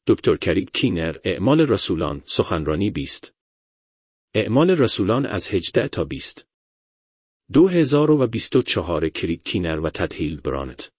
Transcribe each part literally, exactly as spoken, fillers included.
دکتر کریگ کینر، اعمال رسولان، سخنرانی بیست. اعمال رسولان از هجده تا بیست. دو هزار و بیست و چهار. کریگ کینر و تد هیلدبرانت.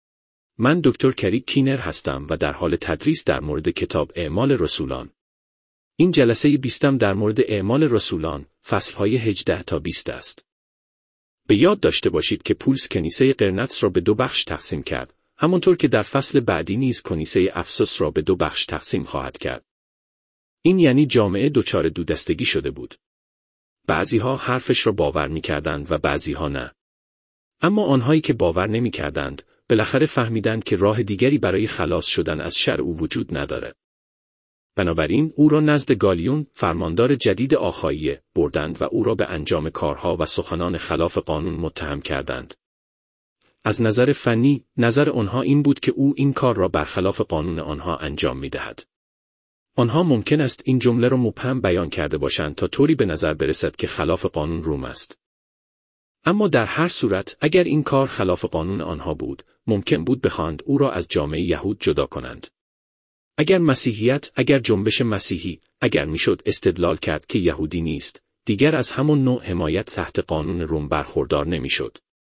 من دکتر کریگ کینر هستم و در حال تدریس در مورد کتاب اعمال رسولان. این جلسه بیستم در مورد اعمال رسولان، فصلهای هجده تا بیست است. به یاد داشته باشید که پولس کنیسه قرنتس را به دو بخش تقسیم کرد، همانطور که در فصل بعدی نیز کنیسه افسوس را به دو بخش تقسیم خواهد کرد. این یعنی جامعه دچار دودستگی شده بود. بعضیها حرفش را باور می‌کردند و بعضیها نه. اما آنهایی که باور نمی‌کردند، بالاخره فهمیدند که راه دیگری برای خلاص شدن از شر او وجود ندارد. بنابراین او را نزد گالیون، فرماندار جدید آخاییه، بردند و او را به انجام کارها و سخنان خلاف قانون متهم کردند. از نظر فنی، نظر آنها این بود که او این کار را برخلاف قانون آنها انجام می‌دهد. آنها ممکن است این جمله را مبهم بیان کرده باشند تا طوری به نظر برسد که خلاف قانون روم است. اما در هر صورت، اگر این کار خلاف قانون آنها بود، ممکن بود بخواهند او را از جامعه یهود جدا کنند. اگر مسیحیت، اگر جنبش مسیحی، اگر میشد استدلال کرد که یهودی نیست، دیگر از همان نوع حمایت تحت قانون روم برخوردار نمیشد.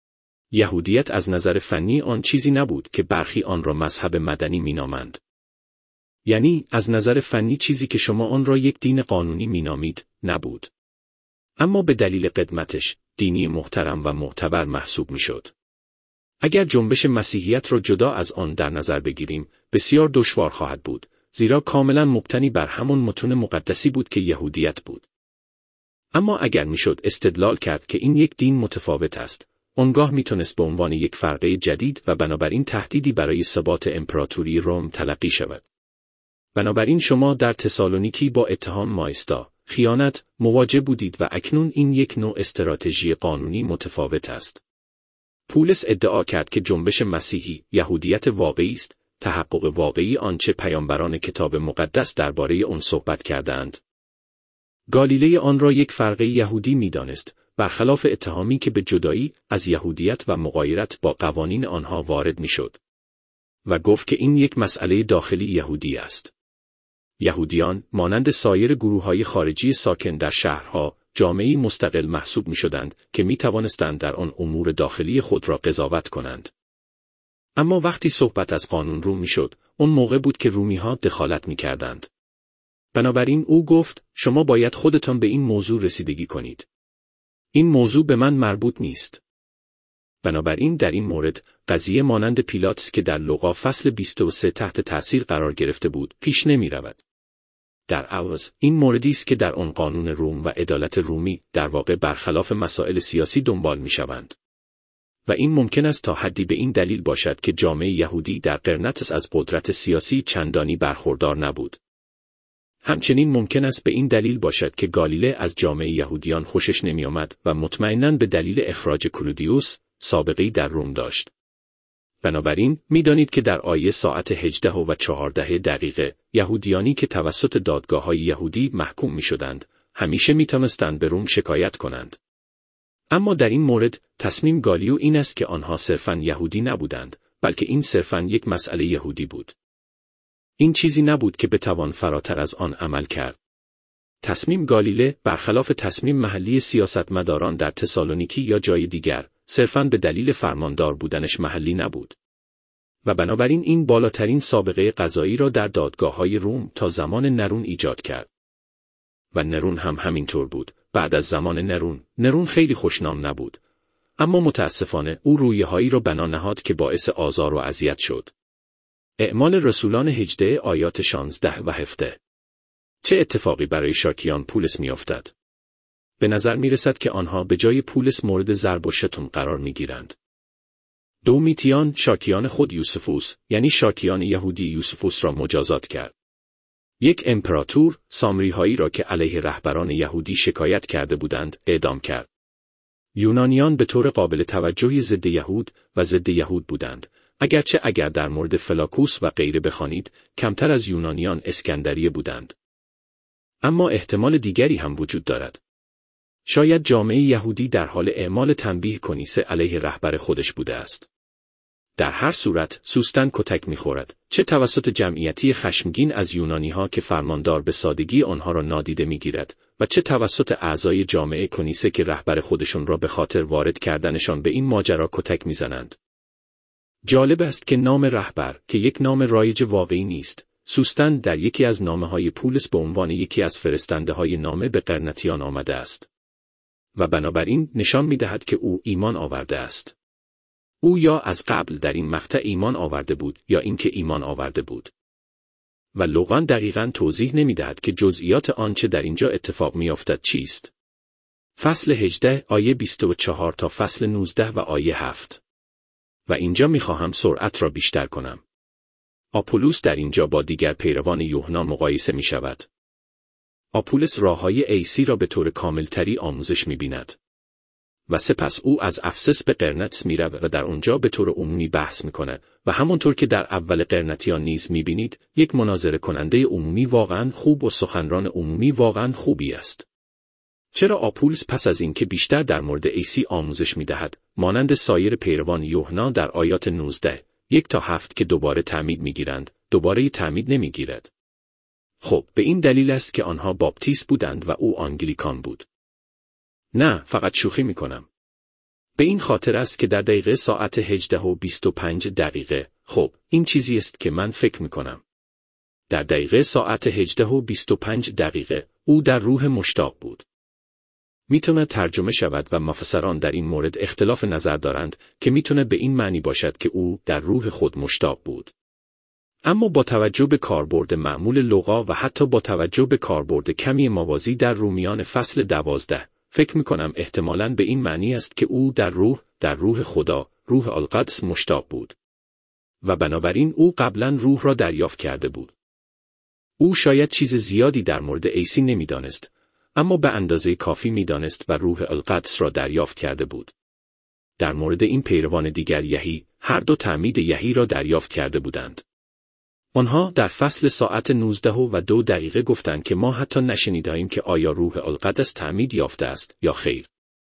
یهودیت از نظر فنی آن چیزی نبود که برخی آن را مذهب مدنی مینامند. یعنی از نظر فنی چیزی که شما آن را یک دین قانونی مینامید، نبود. اما به دلیل قدمتش، دینی محترم و معتبر محسوب میشد. اگر جنبش مسیحیت را جدا از آن در نظر بگیریم، بسیار دشوار خواهد بود، زیرا کاملا مبتنی بر همان متون مقدسی بود که یهودیت بود. اما اگر میشد استدلال کرد که این یک دین متفاوت است، آنگاه میتونست به عنوان یک فرقه جدید و بنابراین تهدیدی برای ثبات امپراتوری روم تلقی شود. بنابراین شما در تسالونیکی با اتهام مایستا، خیانت، مواجه بودید و اکنون این یک نوع استراتژی قانونی متفاوت است. پولس ادعا کرد که جنبش مسیحی، یهودیت واقعی است، تحقق واقعی آنچه پیامبران کتاب مقدس درباره آن صحبت کردند. گالیله آن را یک فرقه یهودی می‌دانست، برخلاف اتهامی که به جدایی از یهودیت و مغایرت با قوانین آنها وارد می‌شد. و گفت که این یک مسئله داخلی یهودی است. یهودیان، مانند سایر گروه‌های خارجی ساکن در شهرها، جامعه‌ای مستقل محسوب می‌شدند که می‌توانستند در آن امور داخلی خود را قضاوت کنند. اما وقتی صحبت از قانون رو می‌شد، اون موقع بود که رومی‌ها دخالت می‌کردند. بنابراین او گفت، شما باید خودتان به این موضوع رسیدگی کنید. این موضوع به من مربوط نیست. بنابراین در این مورد، قضیه مانند پیلاتس که در لوقا فصل بیست و سه تحت تأثیر قرار گرفته بود، پیش نمی رود. در عوض، این موردی است که در آن قانون روم و عدالت رومی در واقع برخلاف مسائل سیاسی دنبال می شوند. و این ممکن است تا حدی به این دلیل باشد که جامعه یهودی در قرنتس از قدرت سیاسی چندانی برخوردار نبود. همچنین ممکن است به این دلیل باشد که گالیله از جامعه یهودیان خوشش نمی آمد و مطمئناً به دلیل اخراج کلودیوس، سابقه‌ای در روم داشت. بنابراین می‌دانید که در آیه ساعت هجده و چهارده دقیقه یهودیانی که توسط دادگاه‌های یهودی محکوم می‌شدند، همیشه می‌توانستند به روم شکایت کنند. اما در این مورد تصمیم گالیو این است که آنها صرفاً یهودی نبودند، بلکه این صرفاً یک مسئله یهودی بود. این چیزی نبود که بتوان فراتر از آن عمل کرد. تصمیم گالیله برخلاف تصمیم محلی سیاستمداران در تسالونیکی یا جای دیگر، صرفاً به دلیل فرماندار بودنش محلی نبود. و بنابراین این بالاترین سابقه قضایی را در دادگاه‌های روم تا زمان نرون ایجاد کرد. و نرون هم همینطور بود. بعد از زمان نرون، نرون خیلی خوشنام نبود. اما متاسفانه او رویه‌هایی را بنا نهاد که باعث آزار و اذیت شد. اعمال رسولان هجده آیات شانزده و هفده. چه اتفاقی برای شاکیان پولس می‌افتد؟ به نظر می‌رسد که آنها به جای پولس مورد ضرب و شتم قرار می‌گیرند. دومیتیان، شاکیان خود یوسفوس، یعنی شاکیان یهودی یوسفوس را مجازات کرد. یک امپراتور، سامری‌هایی را که علیه رهبران یهودی شکایت کرده بودند، اعدام کرد. یونانیان به طور قابل توجهی ضد یهود و ضد یهود بودند، اگرچه اگر در مورد فلاکوس و غیره بخوانید، کمتر از یونانیان اسکندریه بودند. اما احتمال دیگری هم وجود دارد. شاید جامعه یهودی در حال اعمال تنبیه کنیسه علیه رهبر خودش بوده است. در هر صورت سوستن کتک می‌خورد، چه توسط جمعیتی خشمگین از یونانی‌ها که فرماندار به سادگی آنها را نادیده می‌گیرد و چه توسط اعضای جامعه کنیسه که رهبر خودشون را به خاطر وارد کردنشان به این ماجرا کتک می‌زنند. جالب است که نام رهبر که یک نام رایج واقعی نیست، سوستن در یکی از نامه‌های پولس به عنوان یکی از فرستنده‌های نامه به قرنتیان آمده است و بنابراین نشان می‌دهد که او ایمان آورده است. او یا از قبل در این مقطع ایمان آورده بود یا اینکه ایمان آورده بود. و لوقا دقیقاً توضیح نمی‌دهد که جزئیات آنچه در اینجا اتفاق می‌افتد چیست. فصل هجده آیه بیست و چهار تا فصل نوزده و آیه هفت. و اینجا می‌خواهم سرعت را بیشتر کنم. آپولوس در اینجا با دیگر پیروان یوحنا مقایسه می‌شود. آپولس راه‌های عیسی را به طور کاملتری آموزش می‌بیند. و سپس او از افسس به قرنتس می‌رود و در آنجا به طور عمومی بحث می‌کند و همانطور که در اول قرنتیان نیز می‌بینید، یک مناظره کننده عمومی واقعاً خوب و سخنران عمومی واقعاً خوبی است. چرا آپولس پس از اینکه بیشتر در مورد عیسی آموزش می‌دهد، مانند سایر پیروان یوحنا در آیات نوزده، یک تا هفت که دوباره تعمید می‌گیرند، دوباره تعمید نمی‌گیرد؟ خب، به این دلیل است که آنها باپتیست بودند و او آنگلیکان بود. نه، فقط شوخی می‌کنم. به این خاطر است که در دقیقه ساعت هجده و بیست و پنج دقیقه، خب، این چیزی است که من فکر می‌کنم. در دقیقه ساعت هجده و بیست و پنج دقیقه، او در روح مشتاق بود. میتونه ترجمه شود و مفسران در این مورد اختلاف نظر دارند که میتونه به این معنی باشد که او در روح خود مشتاق بود. اما با توجه به کاربرد معمول لوقا و حتی با توجه به کاربرد کمی موازی در رومیان فصل دوازده، فکر میکنم احتمالاً به این معنی است که او در روح، در روح خدا، روح القدس مشتاق بود. و بنابراین او قبلاً روح را دریافت کرده بود. او شاید چیز زیادی در مورد عیسی نمیدانست، اما به اندازه کافی میدانست و روح القدس را دریافت کرده بود. در مورد این پیروان دیگر یحیی، هر دو تعمید یحیی را دریافت کرده بودند. آنها در فصل ساعت نوزده و دو دقیقه گفتند که ما حتی نشنیدیم که آیا روح القدس تعمید یافته است یا خیر.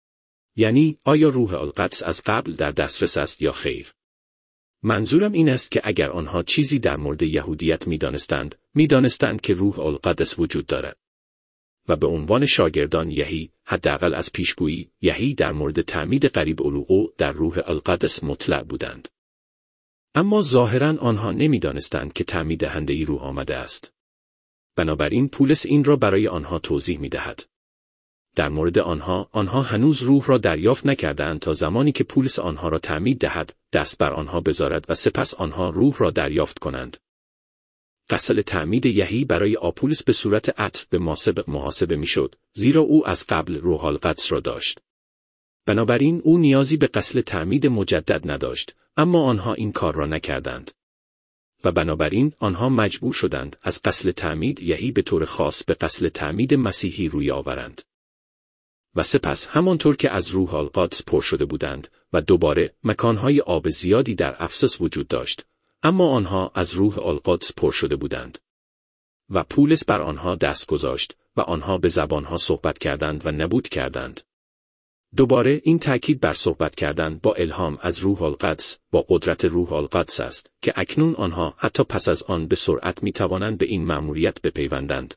یعنی آیا روح القدس از قبل در دسترس است یا خیر. منظورم این است که اگر آنها چیزی در مورد یهودیت میدانستند، میدانستند که روح القدس وجود دارد. و به عنوان شاگردان یحیی، حداقل از پیشگویی، یحیی در مورد تعمید قریب الوقوع در روح القدس مطلع بودند. اما ظاهراً آنها نمیدانستند که تعمید دهنده روح آمده است. بنابراین پولس این را برای آنها توضیح می‌دهد. در مورد آنها، آنها هنوز روح را دریافت نکردند تا زمانی که پولس آنها را تعمید دهد، دست بر آنها بذارد و سپس آنها روح را دریافت کنند. فصل تعمید یحیی برای آپولس به صورت عطف به ما سبق محاسبه میشد، زیرا او از قبل روح القدس را داشت. بنابراین او نیازی به غسل تعمید مجدد نداشت، اما آنها این کار را نکردند. و بنابراین آنها مجبور شدند از غسل تعمید یحیی به طور خاص به غسل تعمید مسیحی روی آورند. و سپس همانطور که از روح القدس پر شده بودند و دوباره مکانهای آب زیادی در افسس وجود داشت، اما آنها از روح القدس پر شده بودند. و پولس بر آنها دست گذاشت و آنها به زبانها صحبت کردند و نبوت کردند. دوباره این تأکید بر صحبت کردن با الهام از روح القدس، با قدرت روح القدس است که اکنون آنها حتی پس از آن به سرعت می توانند به این مأموریت بپیوندند.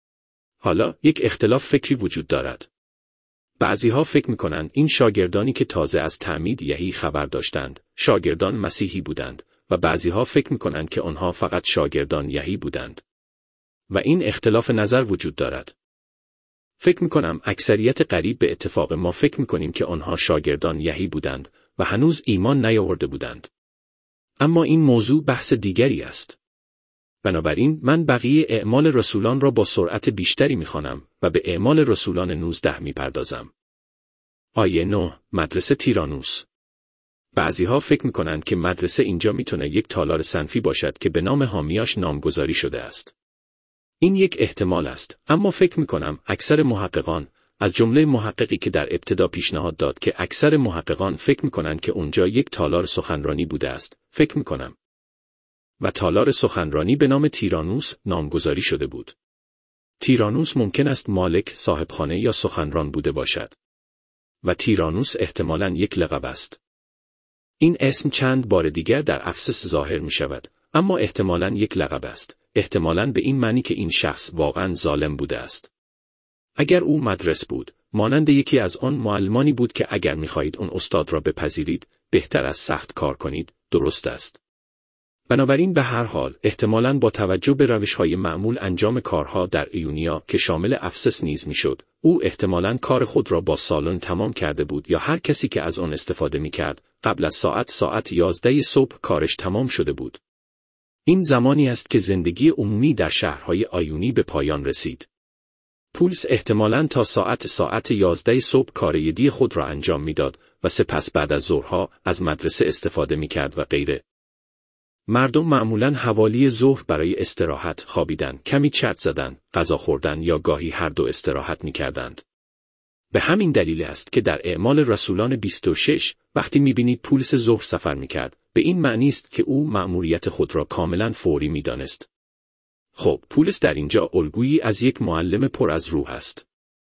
حالا یک اختلاف فکری وجود دارد. بعضیها فکر می کنند این شاگردانی که تازه از تعمید یحیی خبر داشتند، شاگردان مسیحی بودند و بعضیها فکر می کنند که آنها فقط شاگردان یحیی بودند. و این اختلاف نظر وجود دارد. فکر میکنم اکثریت قریب به اتفاق ما فکر میکنیم که آنها شاگردان یحیی بودند و هنوز ایمان نیاورده بودند. اما این موضوع بحث دیگری است. بنابراین من بقیه اعمال رسولان را با سرعت بیشتری میخوانم و به اعمال رسولان نوزده میپردازم. آیه نه، مدرسه تیرانوس. بعضیها فکر میکنند که مدرسه اینجا میتونه یک تالار صنفی باشد که به نام حامیاش نامگذاری شده است. این یک احتمال است، اما فکر می‌کنم اکثر محققان، از جمله محققی که در ابتدا پیشنهاد داد که اکثر محققان فکر می‌کنند که اونجا یک تالار سخنرانی بوده است، فکر می‌کنم. و تالار سخنرانی به نام تیرانوس نامگذاری شده بود. تیرانوس ممکن است مالک، صاحبخانه یا سخنران بوده باشد. و تیرانوس احتمالاً یک لقب است. این اسم چند بار دیگر در افسس ظاهر می شود، اما احتمالاً یک لقب است، احتمالاً به این معنی که این شخص واقعاً ظالم بوده است. اگر او مدرس بود، مانند یکی از آن معلمانی بود که اگر می خواهید اون استاد را بپذیرید، بهتر از سخت کار کنید، درست است. بنابراین به هر حال، احتمالاً با توجه به روش‌های معمول انجام کارها در ایونیا که شامل افسس نیز میشد، او احتمالاً کار خود را با سالن تمام کرده بود یا هر کسی که از آن استفاده می‌کرد، قبل از ساعت ساعت یازده صبح کارش تمام شده بود. این زمانی است که زندگی عمومی در شهرهای آیونی به پایان رسید. پولس احتمالاً تا ساعت ساعت یازده صبح کار یدی خود را انجام می‌داد و سپس بعد از ظهرها از مدرسه استفاده می‌کرد و غیره. مردم معمولاً حوالی ظهر برای استراحت خوابیدن، کمی چرت زدن، غذا خوردن یا گاهی هر دو استراحت می‌کردند. به همین دلیل است که در اعمال رسولان بیست و شش وقتی می‌بینید پولس ظهر سفر می‌کرد، به این معنی است که او مأموریت خود را کاملاً فوری می‌دانست. خب، پولس در اینجا الگویی از یک معلم پر از روح است.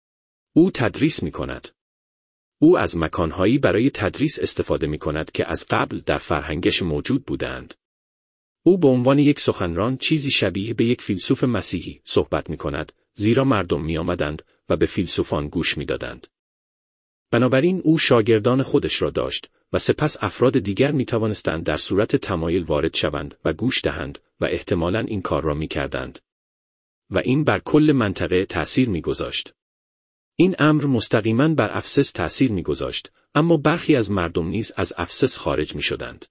او تدریس می‌کند. او از مکانهایی برای تدریس استفاده می‌کند که از قبل در فرهنگش موجود بودند. او به عنوان یک سخنران چیزی شبیه به یک فیلسوف مسیحی صحبت می‌کند، زیرا مردم می‌آمدند و به فیلسوفان گوش می‌دادند. بنابراین او شاگردان خودش را داشت و سپس افراد دیگر می‌توانستند در صورت تمایل وارد شوند و گوش دهند و احتمالاً این کار را می‌کردند. و این بر کل منطقه تأثیر می‌گذاشت. این امر مستقیماً بر افسس تأثیر می‌گذاشت، اما برخی از مردم نیز از افسس خارج می‌شدند.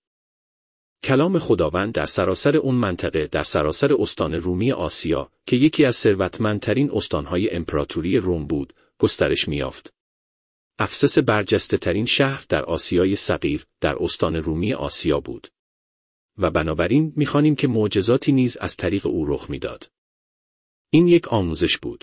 کلام خداوند در سراسر اون منطقه، در سراسر استان رومی آسیا که یکی از ثروتمندترین استانهای امپراتوری روم بود، گسترش می‌یافت. افسس برجسته‌ترین شهر در آسیای صغیر در استان رومی آسیا بود. و بنابراین می‌خوانیم که معجزاتی نیز از طریق او رخ می‌داد. این یک آموزش بود.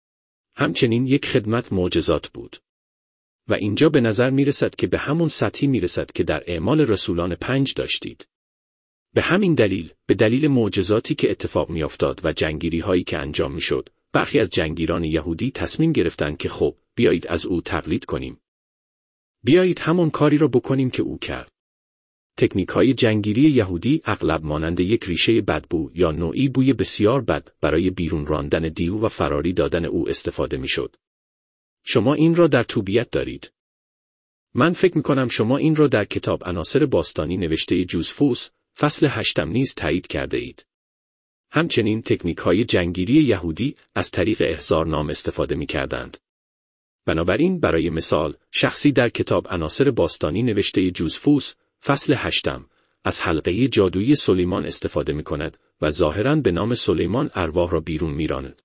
همچنین یک خدمت معجزات بود. و اینجا به نظر می‌رسد که به همون سطحی می‌رسد که در اعمال رسولان پنج داشتید. به همین دلیل، به دلیل معجزاتی که اتفاق می‌افتاد و جنگیری‌هایی که انجام می‌شد، برخی از جنگیران یهودی تصمیم گرفتند که خب، بیایید از او تقلید کنیم. بیایید همون کاری را بکنیم که او کرد. تکنیک‌های جنگیری یهودی اغلب مانند یک ریشه بدبو یا نوعی بوی بسیار بد برای بیرون راندن دیو و فراری دادن او استفاده می‌شد. شما این را در توبیت دارید. من فکر می‌کنم شما این را در کتاب عناصر باستانی نوشته جوزفوس فصل هشتم نیز تایید کرده اید. همچنین تکنیک‌های جنگیری یهودی از طریق احضارنام استفاده می‌کردند. بنابراین برای مثال، شخصی در کتاب عناصر باستانی نوشته جوزفوس فصل هشتم از حلقه جادویی سلیمان استفاده می‌کند و ظاهراً به نام سلیمان ارواح را بیرون می‌راند.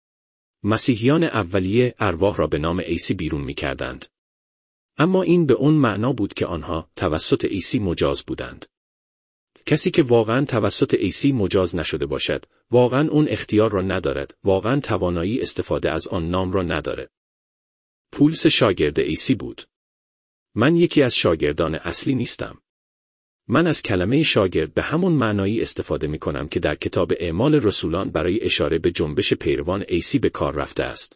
مسیحیان اولیه ارواح را به نام عیسی بیرون می‌کردند. اما این به اون معنا بود که آنها توسط عیسی مجاز بودند. کسی که واقعاً توسط عیسی مجاز نشده باشد، واقعاً اون اختیار را ندارد، واقعاً توانایی استفاده از آن نام را ندارد. پولس شاگرد عیسی بود. من یکی از شاگردان اصلی نیستم. من از کلمه شاگرد به همون معنایی استفاده می کنم که در کتاب اعمال رسولان برای اشاره به جنبش پیروان عیسی به کار رفته است.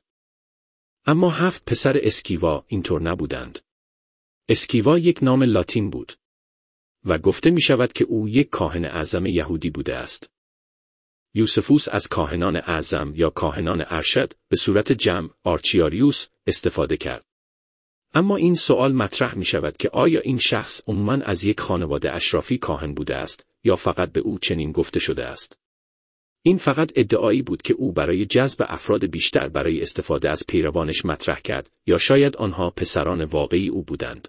اما هفت پسر اسکیوا اینطور نبودند. اسکیوا یک نام لاتین بود. و گفته می شود که او یک کاهن اعظم یهودی بوده است. یوسفوس از کاهنان اعظم یا کاهنان ارشد به صورت جمع آرچیاریوس استفاده کرد. اما این سوال مطرح می شود که آیا این شخص عموماً از یک خانواده اشرافی کاهن بوده است یا فقط به او چنین گفته شده است؟ این فقط ادعایی بود که او برای جذب افراد بیشتر برای استفاده از پیروانش مطرح کرد یا شاید آنها پسران واقعی او بودند.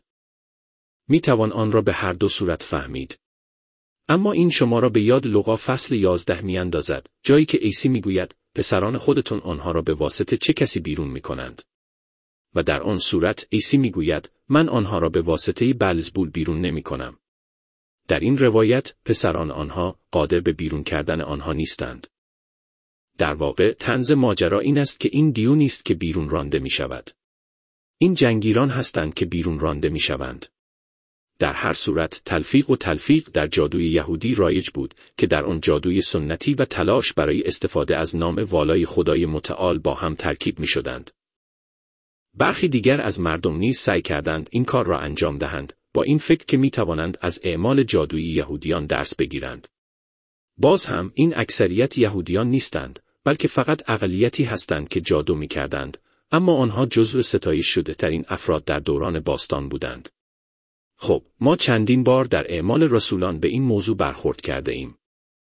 می توان آن را به هر دو صورت فهمید. اما این شما را به یاد لوقا فصل یازده می اندازد، جایی که عیسی می گوید پسران خودتون آنها را به واسطه چه کسی بیرون می کنند؟ و در آن صورت عیسی می گوید من آنها را به واسطه بلزبول بیرون نمی کنم. در این روایت پسران آنها قادر به بیرون کردن آنها نیستند. در واقع طنز ماجرا این است که این دیو نیست که بیرون رانده می شود. این جنگیران هستند که بیرون رانده می شوند. در هر صورت تلفیق و تلفیق در جادوی یهودی رایج بود که در آن جادوی سنتی و تلاش برای استفاده از نام والای خدای متعال با هم ترکیب می شدند. برخی دیگر از مردم نیز سعی کردند این کار را انجام دهند با این فکر که می توانند از اعمال جادویی یهودیان درس بگیرند. باز هم این اکثریت یهودیان نیستند، بلکه فقط اقلیتی هستند که جادو می کردند، اما آنها جزو ستایش شده ترین افراد در دوران باستان بودند. خب، ما چندین بار در اعمال رسولان به این موضوع برخورد کرده ایم.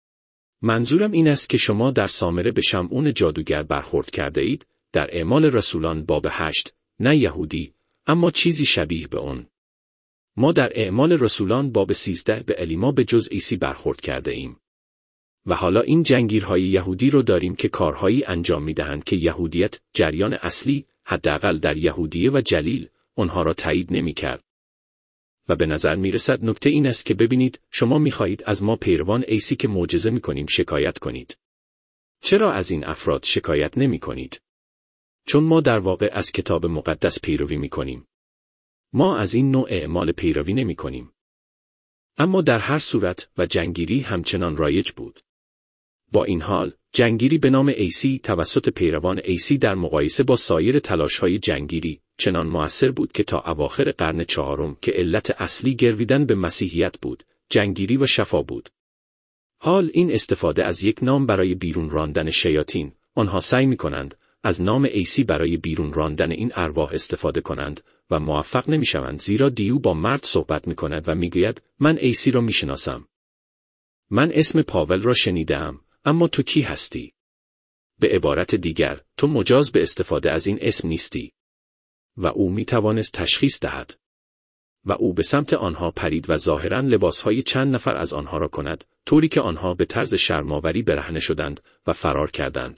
منظورم این است که شما در سامره به شمعون جادوگر برخورد کرده اید، در اعمال رسولان باب هشت، نه یهودی، اما چیزی شبیه به اون. ما در اعمال رسولان باب سیزده به الیما به جز عیسی برخورد کرده ایم. و حالا این جنگیرهای یهودی رو داریم که کارهایی انجام میدهند که یهودیت، جریان اصلی، حداقل در یهودیه و جلیل، آنها را تایید نمی‌کرد. و به نظر میرسد نکته این است که ببینید، شما می‌خواهید از ما پیروان عیسی که معجزه می‌کنیم شکایت کنید. چرا از این افراد شکایت نمی‌کنید؟ چون ما در واقع از کتاب مقدس پیروی می‌کنیم. ما از این نوع اعمال پیروی نمی‌کنیم. اما در هر صورت و جنگیری همچنان رایج بود. با این حال، جنگیری به نام عیسی توسط پیروان عیسی در مقایسه با سایر تلاش‌های جنگیری چنان مؤثر بود که تا اواخر قرن چهارم که علت اصلی گرویدن به مسیحیت بود، جنگیری و شفا بود. حال این استفاده از یک نام برای بیرون راندن شیاطین، آنها سعی می‌کنند از نام عیسی برای بیرون راندن این ارواح استفاده کنند و موفق نمی‌شوند، زیرا دیو با مرد صحبت می‌کند و می‌گوید من عیسی را می‌شناسم. من اسم پاول را شنیدم، اما تو کی هستی؟ به عبارت دیگر، تو مجاز به استفاده از این اسم نیستی. و او می توانست تشخیص دهد. و او به سمت آنها پرید و ظاهراً لباسهای چند نفر از آنها را کند، طوری که آنها به طرز شرم‌آوری برهنه شدند و فرار کردند.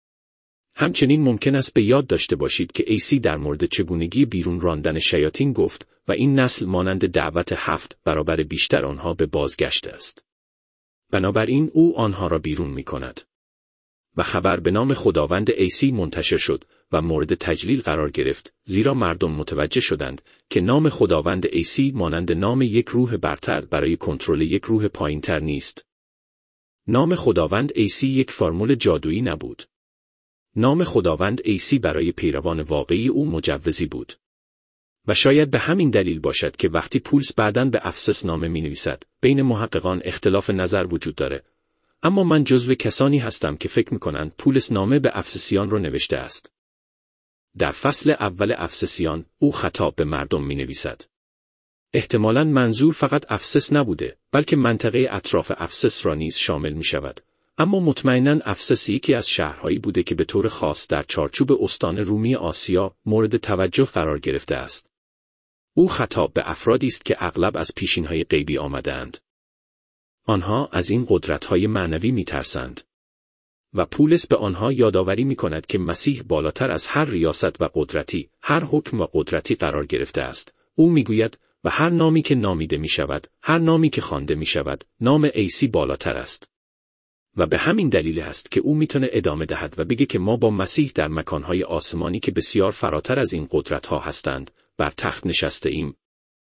همچنین ممکن است به یاد داشته باشید که عیسی در مورد چگونگی بیرون راندن شیاطین گفت و این نسل مانند دعوت هفت برابر بیشتر آنها به بازگشت است. بنابراین او آنها را بیرون می کند. و خبر به نام خداوند عیسی منتشر شد و مورد تجلیل قرار گرفت، زیرا مردم متوجه شدند که نام خداوند عیسی مانند نام یک روح برتر برای کنترل یک روح پایینتر نیست. نام خداوند عیسی یک فرمول جادویی نبود. نام خداوند عیسی برای پیروان واقعی او مجوزی بود. و شاید به همین دلیل باشد که وقتی پولس بعداً به افسس نامه می نویسد، بین محققان اختلاف نظر وجود داره. اما من جزو کسانی هستم که فکر می کنند پولس نامه به افسسیان رو نوشته است. در فصل اول افسسیان، او خطاب به مردم می نویسد. احتمالاً منظور فقط افسس نبوده، بلکه منطقه اطراف افسس را نیز شامل می شود. اما مطمئناً افسس یکی از شهرهایی بوده که به طور خاص در چارچوب استان رومی آسیا مورد توجه قرار گرفته است. او خطاب به افرادی است که اغلب از پیشینهای غیبی آمده‌اند. آنها از این قدرت‌های معنوی می‌ترسند. و پولس به آنها یادآوری می‌کند که مسیح بالاتر از هر ریاست و قدرتی، هر حکم و قدرتی قرار گرفته است. او می‌گوید و هر نامی که نامیده می‌شود، هر نامی که خوانده می‌شود، نام عیسی بالاتر است. و به همین دلیل است که او می‌تونه ادامه دهد و بگه که ما با مسیح در مکان‌های آسمانی که بسیار فراتر از این قدرت‌ها هستند، بر تخت نشسته ایم.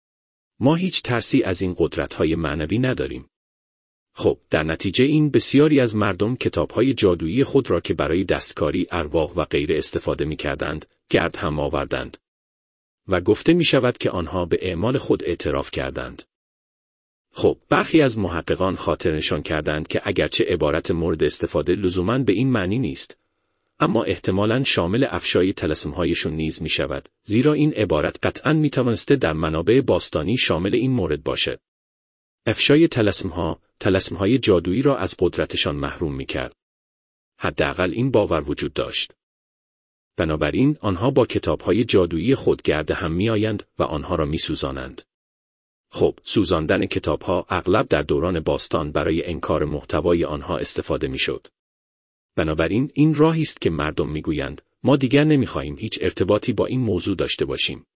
ما هیچ ترسی از این قدرت‌های معنوی نداریم. خب، در نتیجه این بسیاری از مردم کتاب‌های جادویی خود را که برای دستکاری ارواح و غیره استفاده می‌کردند، گرد هم آوردند. و گفته می‌شود که آنها به اعمال خود اعتراف کردند. خب، برخی از محققان خاطر نشان کردند که اگرچه عبارت مورد استفاده لزوماً به این معنی نیست، اما احتمالاً شامل افشای طلسم‌هایشون نیز می‌شود، زیرا این عبارت قطعاً می‌توانسته در منابع باستانی شامل این مورد باشد. افشای طلسم‌ها، طلسم‌های جادویی را از قدرتشان محروم می‌کرد. حداقل این باور وجود داشت. بنابراین آنها با کتاب‌های جادویی خود گرد هم می‌آیند و آنها را می‌سوزانند. خب، سوزاندن کتاب‌ها اغلب در دوران باستان برای انکار محتوای آنها استفاده می‌شد. بنابراین این راهی است که مردم می‌گویند ما دیگر نمی‌خواهیم هیچ ارتباطی با این موضوع داشته باشیم.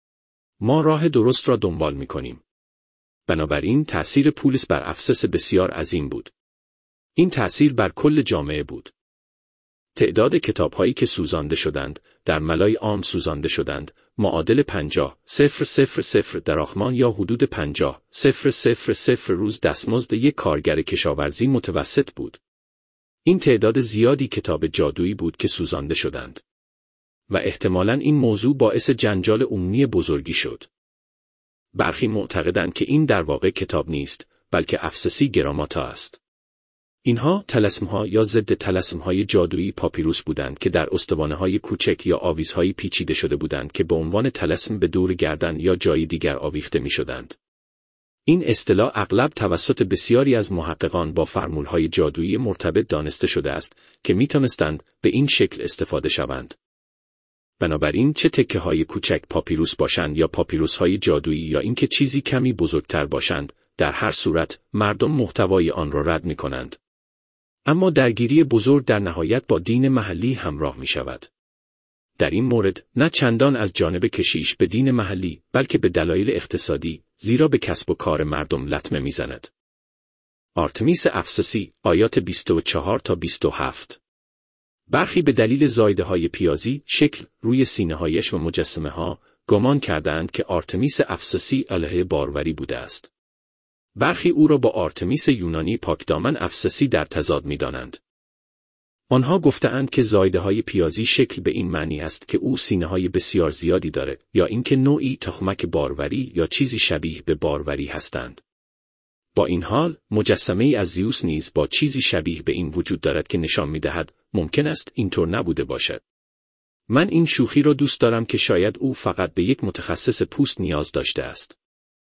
ما راه درست را دنبال می‌کنیم. بنابراین تأثیر پولس بر افسس بسیار عظیم بود. این تأثیر بر کل جامعه بود. تعداد کتاب‌هایی که سوزانده شدند، در ملای عام سوزانده شدند، معادل پنجاه، صفر صفر صفر دراخمان یا حدود پنجاه، صفر صفر صفر روز دستمزد یک کارگر کشاورزی متوسط بود. این تعداد زیادی کتاب جادویی بود که سوزانده شدند. و احتمالاً این موضوع باعث جنجال عمومی بزرگی شد. برخی معتقدند که این در واقع کتاب نیست، بلکه افسسی گراماتا است. اینها طلسم‌ها یا ضد طلسم‌های جادویی پاپیروس بودند که در استوانه‌های کوچک یا آویزهای پیچیده شده بودند که به عنوان طلسم به دور گردن یا جای دیگر آویخته می‌شدند. این اصطلاح اغلب توسط بسیاری از محققان با فرمول‌های جادویی مرتبط دانسته شده است که می‌توانستند به این شکل استفاده شوند. بنابراین چه تکه‌های کوچک پاپیروس باشند یا پاپیروس‌های جادویی یا اینکه چیزی کمی بزرگتر باشند، در هر صورت مردم محتوای آن را رد می‌کنند. اما درگیری بزرگ در نهایت با دین محلی همراه می‌شود. در این مورد نه چندان از جانب کشیش به دین محلی، بلکه به دلایل اقتصادی، زیرا به کسب و کار مردم لطمه می‌زند. آرتمیس افسسی، آیات بیست و چهار تا بیست و هفت. برخی به دلیل زایده‌های پیازی، شکل، روی سینه‌هایش و مجسمه‌ها، گمان کردند که آرتمیس افسسی الهه باروری بوده است. برخی او را با آرتمیس یونانی پاکدامن افسسی در تضاد می‌دانند. آنها گفته‌اند که زایده‌های پیازی شکل به این معنی است که او سینه‌های بسیار زیادی دارد، یا اینکه نوعی تخمک باروری یا چیزی شبیه به باروری هستند. با این حال، مجسمه‌ای از زیوس نیز با چیزی شبیه به این وجود دارد که نشان می‌دهد ممکن است اینطور نبوده باشد. من این شوخی را دوست دارم که شاید او فقط به یک متخصص پوست نیاز داشته است.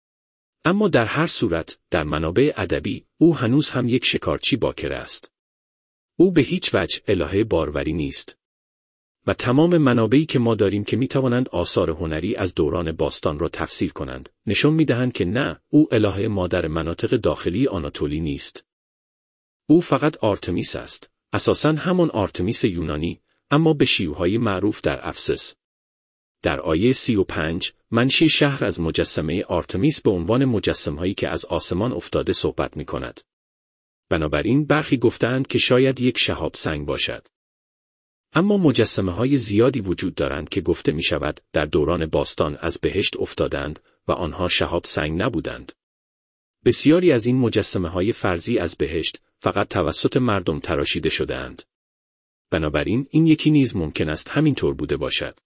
اما در هر صورت، در منابع ادبی، او هنوز هم یک شکارچی باکره است. او به هیچ وجه الهه باروری نیست. و تمام منابعی که ما داریم که میتوانند آثار هنری از دوران باستان را تفسیر کنند، نشان میدهند که نه، او الهه مادر مناطق داخلی آناتولی نیست. او فقط آرتمیس است، اساساً همان آرتمیس یونانی، اما به شیوه‌های معروف در افسس. در آیه سی و پنج، منشی شهر از مجسمه آرتمیس به عنوان مجسمه‌هایی که از آسمان افتاده صحبت می‌کند. بنابراین برخی گفتند که شاید یک شهاب سنگ باشد. اما مجسمه‌های زیادی وجود دارند که گفته می‌شود در دوران باستان از بهشت افتادند و آنها شهاب سنگ نبودند. بسیاری از این مجسمه‌های فرضی از بهشت فقط توسط مردم تراشیده شده‌اند. بنابراین این یکی نیز ممکن است همینطور بوده باشد.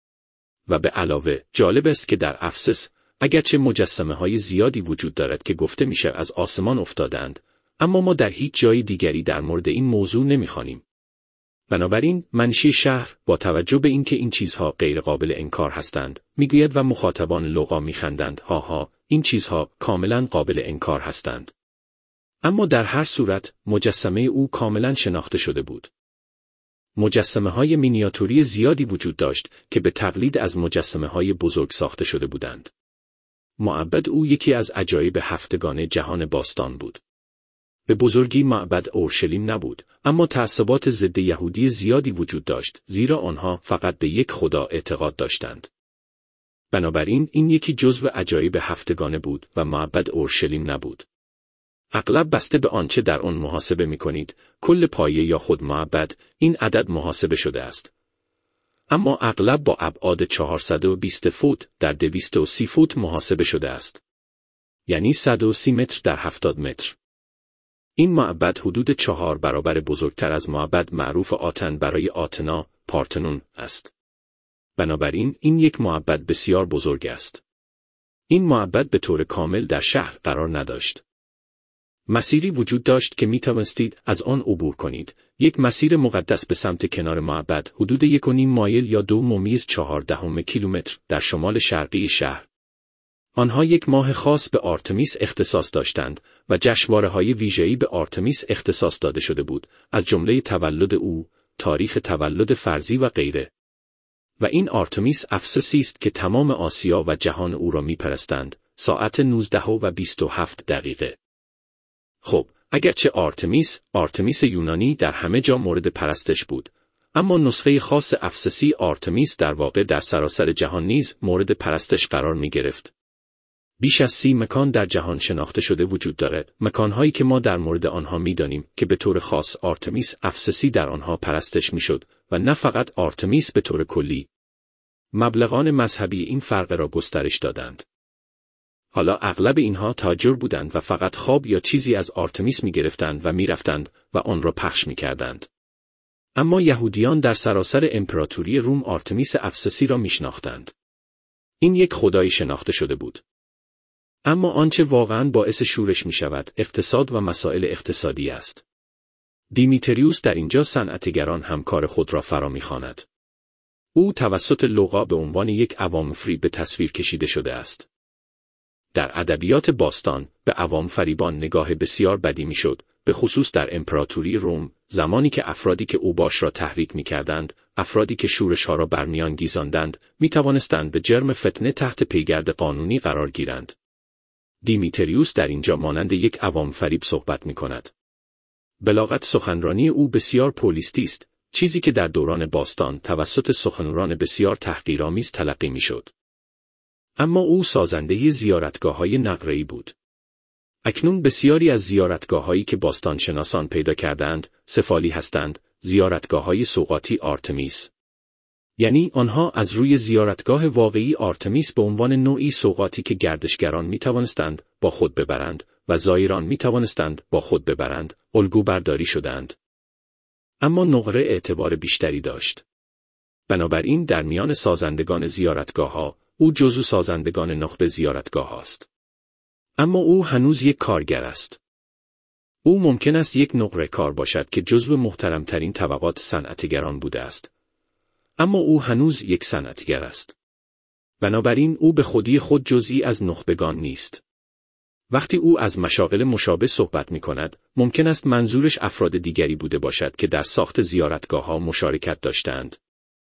و به علاوه جالب است که در افسس اگرچه مجسمه‌های زیادی وجود دارد که گفته میشه از آسمان افتادند، اما ما در هیچ جای دیگری در مورد این موضوع نمی‌خوانیم. بنابراین منشی شهر با توجه به اینکه این چیزها غیر قابل انکار هستند، میگوید و مخاطبان لغا میخندند، ها ها، این چیزها کاملا قابل انکار هستند. اما در هر صورت مجسمه او کاملا شناخته شده بود. مجسمه‌های مینیاتوری زیادی وجود داشت که به تقلید از مجسمه‌های بزرگ ساخته شده بودند. معبد او یکی از عجایب هفتگانه جهان باستان بود. به بزرگی معبد اورشلیم نبود، اما تعصبات ضد یهودی زیادی وجود داشت، زیرا آنها فقط به یک خدا اعتقاد داشتند. بنابراین این یکی جزو عجایب هفتگانه بود و معبد اورشلیم نبود. اغلب بسته به آنچه در آن محاسبه می‌کنید، کل پایه یا خود معبد، این عدد محاسبه شده است. اما اغلب با ابعاد چهارصد و بیست فوت در دویست و سی فوت محاسبه شده است. یعنی صد و سی متر در هفتاد متر. این معبد حدود چهار برابر بزرگتر از معبد معروف آتن برای آتنا، پارتنون است. بنابراین این یک معبد بسیار بزرگ است. این معبد به طور کامل در شهر قرار نداشت. مسیری وجود داشت که می توانستید از آن عبور کنید، یک مسیر مقدس به سمت کنار معبد، حدود یک و نیم مایل یا دو ممیز چهاردهم کیلومتر در شمال شرقی شهر. آنها یک ماه خاص به آرتمیس اختصاص داشتند و جشنواره‌های ویژه‌ای به آرتمیس اختصاص داده شده بود، از جمله تولد او، تاریخ تولد فرضی و غیره. و این آرتمیس افسسی است که تمام آسیا و جهان او را می‌پرستند، ساعت نوزده و بیست و هفت دقیقه. خب، اگرچه آرتمیس، آرتمیس یونانی در همه جا مورد پرستش بود، اما نسخه خاص افسسی آرتمیس در واقع در سراسر جهان نیز مورد پرستش قرار می گرفت. بیش از سی مکان در جهان شناخته شده وجود دارد، مکانهایی که ما در مورد آنها می دانیم که به طور خاص آرتمیس افسسی در آنها پرستش می شد و نه فقط آرتمیس به طور کلی. مبلغان مذهبی این فرق را گسترش دادند. حالا اغلب اینها تاجر بودند و فقط خواب یا چیزی از آرتمیس می گرفتند و می رفتند و آن را پخش می کردند. اما یهودیان در سراسر امپراتوری روم آرتمیس افسسی را می شناختند. این یک خدایی شناخته شده بود. اما آنچه واقعاً باعث شورش می شود اقتصاد و مسائل اقتصادی است. دیمیتریوس در اینجا صنعتگران همکار خود را فرا می خواند. او توسط لوقا به عنوان یک عوام فریب به تصویر کشیده شده است. در ادبیات باستان به عوام فریبان نگاه بسیار بدی می شد، به خصوص در امپراتوری روم، زمانی که افرادی که اوباش را تحریک می کردند، افرادی که شورش ها را برمیانگیزاندند، می توانستند به جرم فتنه تحت پیگرد قانونی قرار گیرند. دیمیتریوس در اینجا مانند یک عوام فریب صحبت می کند. بلاغت سخنرانی او بسیار پولیستی است، چیزی که در دوران باستان توسط سخنران بسیار تحقیرآمیز تلقی می شد. اما او سازنده زیارتگاه‌های نقره‌ای بود. اکنون بسیاری از زیارتگاه‌هایی که باستانشناسان پیدا کردند، سفالی هستند، زیارتگاه‌های سوغاتی آرتمیس. یعنی آنها از روی زیارتگاه واقعی آرتمیس به عنوان نوعی سوغاتی که گردشگران می توانستند با خود ببرند و زائران می توانستند با خود ببرند، الگو برداری شدند. اما نقره اعتبار بیشتری داشت. بنابراین در میان سازندگان زیارتگاه‌ها، او جزو سازندگان نخبه زیارتگاه است. اما او هنوز یک کارگر است. او ممکن است یک نقره کار باشد که جزو محترمترین طبقات صنعتگران بوده است. اما او هنوز یک صنعتگر است. بنابراین او به خودی خود جزئی از نخبگان نیست. وقتی او از مشاغل مشابه صحبت می کند، ممکن است منظورش افراد دیگری بوده باشد که در ساخت زیارتگاه‌ها مشارکت داشتند.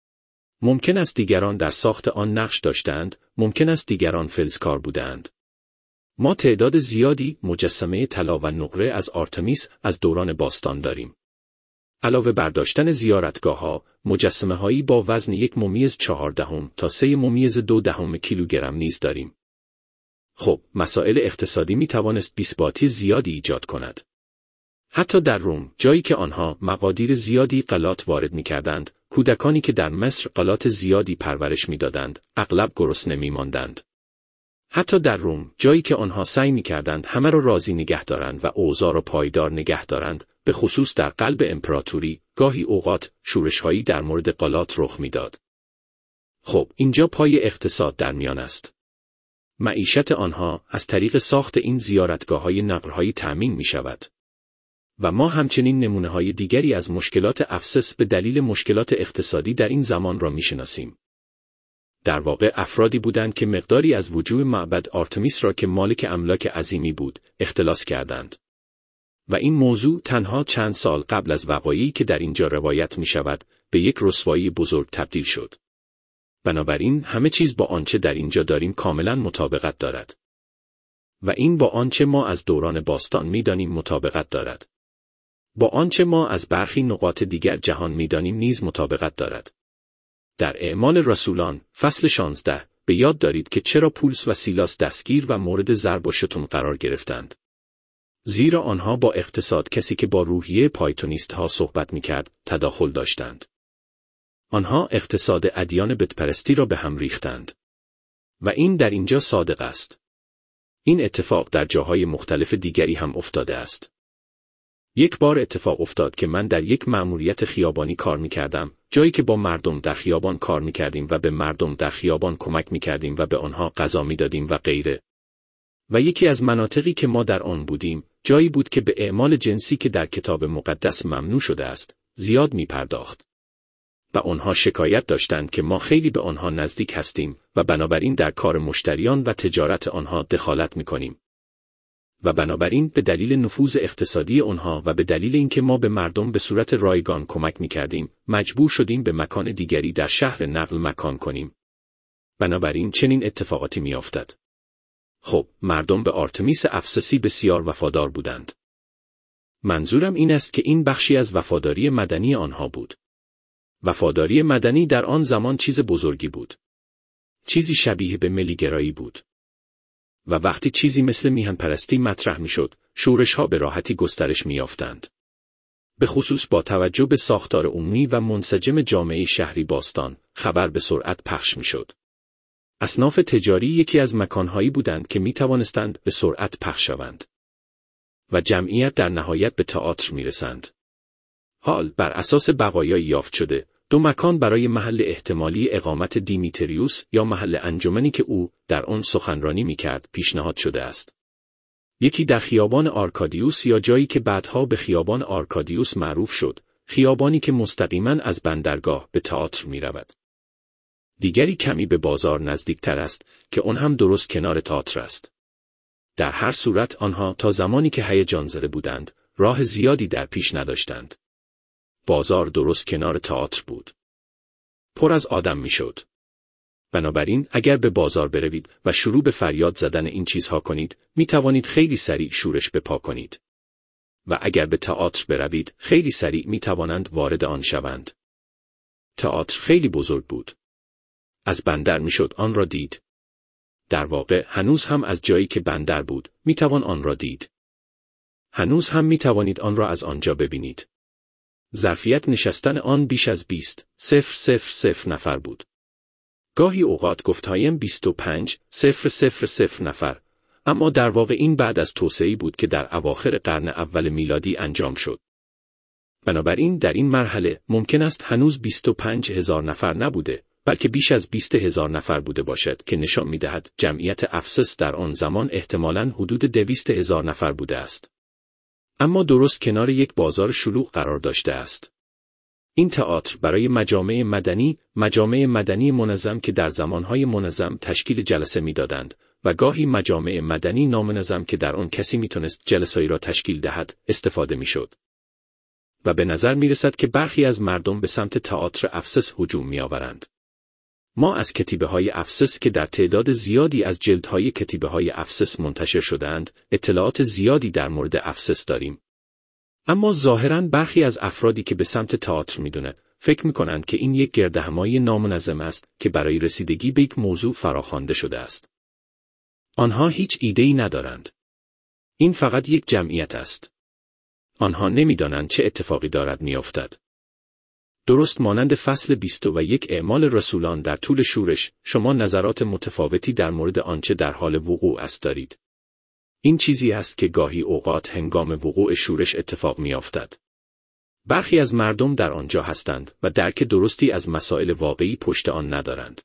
ممکن است دیگران در ساخت آن نقش داشتند، ممکن است دیگران فلزکار بودند. ما تعداد زیادی مجسمه طلا و نقره از آرتمیس از دوران باستان داریم. علاوه بر داشتن زیارتگاه‌ها، مجسمه‌هایی با وزن یک ممیز چهاردهم تا سه ممیز دو دهم کیلوگرم نیز داریم. خب، مسائل اقتصادی می توانست بی‌ثباتی زیادی ایجاد کند. حتی در روم، جایی که آنها مقادیر زیادی غلات وارد می کردند، کودکانی که در مصر غلات زیادی پرورش می دادند، اغلب گرسنه می ماندند. حتی در روم، جایی که آنها سعی می کردند همه را راضی نگه دارند و اوضاع را پایدار نگه دارند، به خصوص در قلب امپراتوری، گاهی اوقات شورش‌هایی در مورد غلات رخ می داد. خب، اینجا پای اقتصاد در میان است. معیشت آنها از طریق ساخت این زیارتگاه‌های نقره‌هایی تأمین می شود. و ما همچنین نمونه‌های دیگری از مشکلات افسس به دلیل مشکلات اقتصادی در این زمان را می‌شناسیم. در واقع افرادی بودند که مقداری از وجوه معبد آرتمیس را که مالک املاک عظیمی بود، اختلاس کردند. و این موضوع تنها چند سال قبل از وقایعی که در اینجا روایت می‌شود، به یک رسوایی بزرگ تبدیل شد. بنابراین همه چیز با آنچه در اینجا داریم کاملاً مطابقت دارد. و این با آنچه ما از دوران باستان می‌دانیم مطابقت دارد. با آنچه ما از برخی نقاط دیگر جهان می‌دانیم نیز مطابقت دارد. در اعمال رسولان، فصل شانزده، به یاد دارید که چرا پولس و سیلاس دستگیر و مورد ضرب و شتم قرار گرفتند. زیرا آنها با اقتصاد، کسی که با روحیه پایتونیست‌ها صحبت می‌کرد، تداخل داشتند. آنها اقتصاد ادیان بتپرستی را به هم ریختند. و این در اینجا صادق است. این اتفاق در جاهای مختلف دیگری هم افتاده است. یک بار اتفاق افتاد که من در یک مأموریت خیابانی کار می‌کردم، جایی که با مردم در خیابان کار می‌کردیم و به مردم در خیابان کمک می‌کردیم و به آنها غذا می‌دادیم و غیره. و یکی از مناطقی که ما در آن بودیم، جایی بود که به اعمال جنسی که در کتاب مقدس ممنوع شده است، زیاد می‌پرداخت. و آنها شکایت داشتند که ما خیلی به آنها نزدیک هستیم و بنابراین در کار مشتریان و تجارت آنها دخالت می‌کنیم. و بنابراین به دلیل نفوذ اقتصادی آنها و به دلیل اینکه ما به مردم به صورت رایگان کمک می‌کردیم، مجبور شدیم به مکان دیگری در شهر نقل مکان کنیم. بنابراین چنین اتفاقاتی می‌افتد. خب، مردم به آرتمیس افسسی بسیار وفادار بودند. منظورم این است که این بخشی از وفاداری مدنی آنها بود. وفاداری مدنی در آن زمان چیز بزرگی بود. چیزی شبیه به ملیگرایی بود. و وقتی چیزی مثل میهن پرستی مطرح میشد، شورش‌ها به راحتی گسترش میافتند. به خصوص با توجه به ساختار عمومی و منسجم جامعه شهری باستان، خبر به سرعت پخش میشد. اصناف تجاری یکی از مکانهایی بودند که می توانستند به سرعت پخش شوند. و جمعیت در نهایت به تئاتر می رسند. حال بر اساس بقایای یافت شده، دو مکان برای محل احتمالی اقامت دیمیتریوس یا محل انجمنی که او در آن سخنرانی می‌کرد پیشنهاد شده است. یکی در خیابان آرکادیوس یا جایی که بعدها به خیابان آرکادیوس معروف شد، خیابانی که مستقیما از بندرگاه به تئاتر می‌رود. دیگری کمی به بازار نزدیکتر است که آن هم درست کنار تئاتر است. در هر صورت آنها تا زمانی که هیجان زده بودند، راه زیادی در پیش نداشتند. بازار درست کنار تئاتر بود. پر از آدم میشد. بنابراین اگر به بازار بروید و شروع به فریاد زدن این چیزها کنید، می توانید خیلی سریع شورش به پا کنید. و اگر به تئاتر بروید، خیلی سریع می توانند وارد آن شوند. تئاتر خیلی بزرگ بود. از بندر میشد آن را دید. در واقع هنوز هم از جایی که بندر بود، می توان آن را دید. هنوز هم می توانید آن را از آنجا ببینید. ظرفیت نشستن آن بیش از بیست، صفر صفر صفر نفر بود. گاهی اوقات گفتهایم بیست و پنج، صفر صفر صفر نفر، اما در واقع این بعد از توسعه‌ای بود که در اواخر قرن اول میلادی انجام شد. بنابراین در این مرحله ممکن است هنوز بیست و پنج هزار نفر نبوده، بلکه بیش از بیست هزار نفر بوده باشد که نشان می‌دهد جمعیت افسس در آن زمان احتمالاً حدود دویست هزار نفر بوده است. اما درست کنار یک بازار شلوغ قرار داشته است. این تئاتر برای مجامع مدنی، مجامع مدنی منظم که در زمانهای منظم تشکیل جلسه می‌دادند و گاهی مجامع مدنی نامنظم که در آن کسی می‌تونست جلسه‌ای را تشکیل دهد، استفاده می‌شد. و به نظر می‌رسد که برخی از مردم به سمت تئاتر افسس هجوم می‌آورند. ما از کتیبه‌های افسس که در تعداد زیادی از جلدهای کتیبه‌های افسس منتشر شده‌اند، اطلاعات زیادی در مورد افسس داریم. اما ظاهراً برخی از افرادی که به سمت تئاتر می‌دونند، فکر می‌کنند که این یک گردهمایی نامنظم است که برای رسیدگی به یک موضوع فراخوانده شده است. آنها هیچ ایده‌ای ندارند. این فقط یک جمعیت است. آنها نمی‌دانند چه اتفاقی دارد می‌افتد. درست مانند فصل بیست و یک اعمال رسولان در طول شورش، شما نظرات متفاوتی در مورد آنچه در حال وقوع است دارید. این چیزی است که گاهی اوقات هنگام وقوع شورش اتفاق می‌افتد. برخی از مردم در آنجا هستند و درک درستی از مسائل واقعی پشت آن ندارند.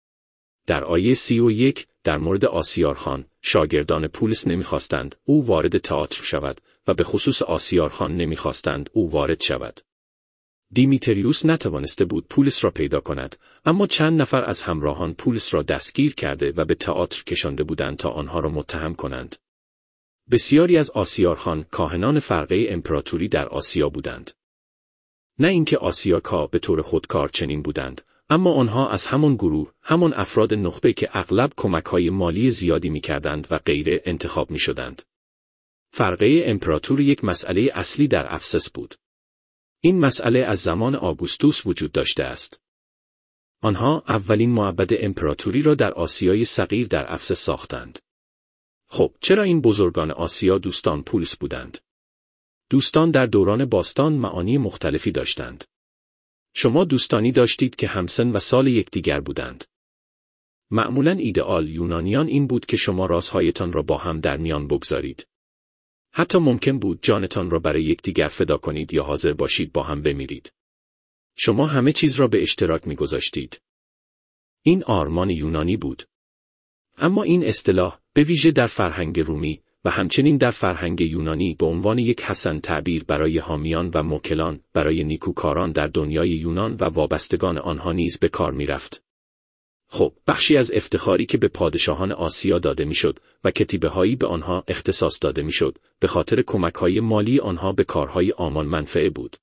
در آیه سی و یک در مورد آسیارخان، شاگردان پولس نمی‌خواستند او وارد تئاتر شود و به خصوص آسیارخان نمی‌خواستند او وارد شود. دیمیتریوس نتوانسته بود پولس را پیدا کند، اما چند نفر از همراهان پولس را دستگیر کرده و به تئاتر کشانده بودند تا آنها را متهم کنند. بسیاری از آسیارخان کاهنان فرقه امپراتوری در آسیا بودند. نه اینکه آسیاکا به طور خودکار چنین بودند، اما آنها از همان گروه، همان افراد نخبه که اغلب کمک‌های مالی زیادی می‌کردند و غیره انتخاب می‌شدند. فرقه امپراتوری یک مسئله اصلی در افسس بود. این مسئله از زمان آگوستوس وجود داشته است. آنها اولین معبد امپراتوری را در آسیای صغیر در افسس ساختند. خب، چرا این بزرگان آسیا دوستان پولس بودند؟ دوستان در دوران باستان معانی مختلفی داشتند. شما دوستانی داشتید که همسن و سال یکدیگر بودند. معمولاً ایدئال یونانیان این بود که شما رازهایتان را با هم در میان بگذارید. حتی ممکن بود جانتان را برای یکدیگر فدا کنید یا حاضر باشید با هم بمیرید. شما همه چیز را به اشتراک می‌گذاشتید. این آرمان یونانی بود. اما این اصطلاح به ویژه در فرهنگ رومی و همچنین در فرهنگ یونانی به عنوان یک حسن تعبیر برای حامیان و موکلان برای نیکوکاران در دنیای یونان و وابستگان آنها نیز به کار می‌رفت. خب، بخشی از افتخاری که به پادشاهان آسیا داده میشد و کتیبه‌هایی به آنها اختصاص داده میشد، به خاطر کمک‌های مالی آنها به کارهای آمان منفعه بود.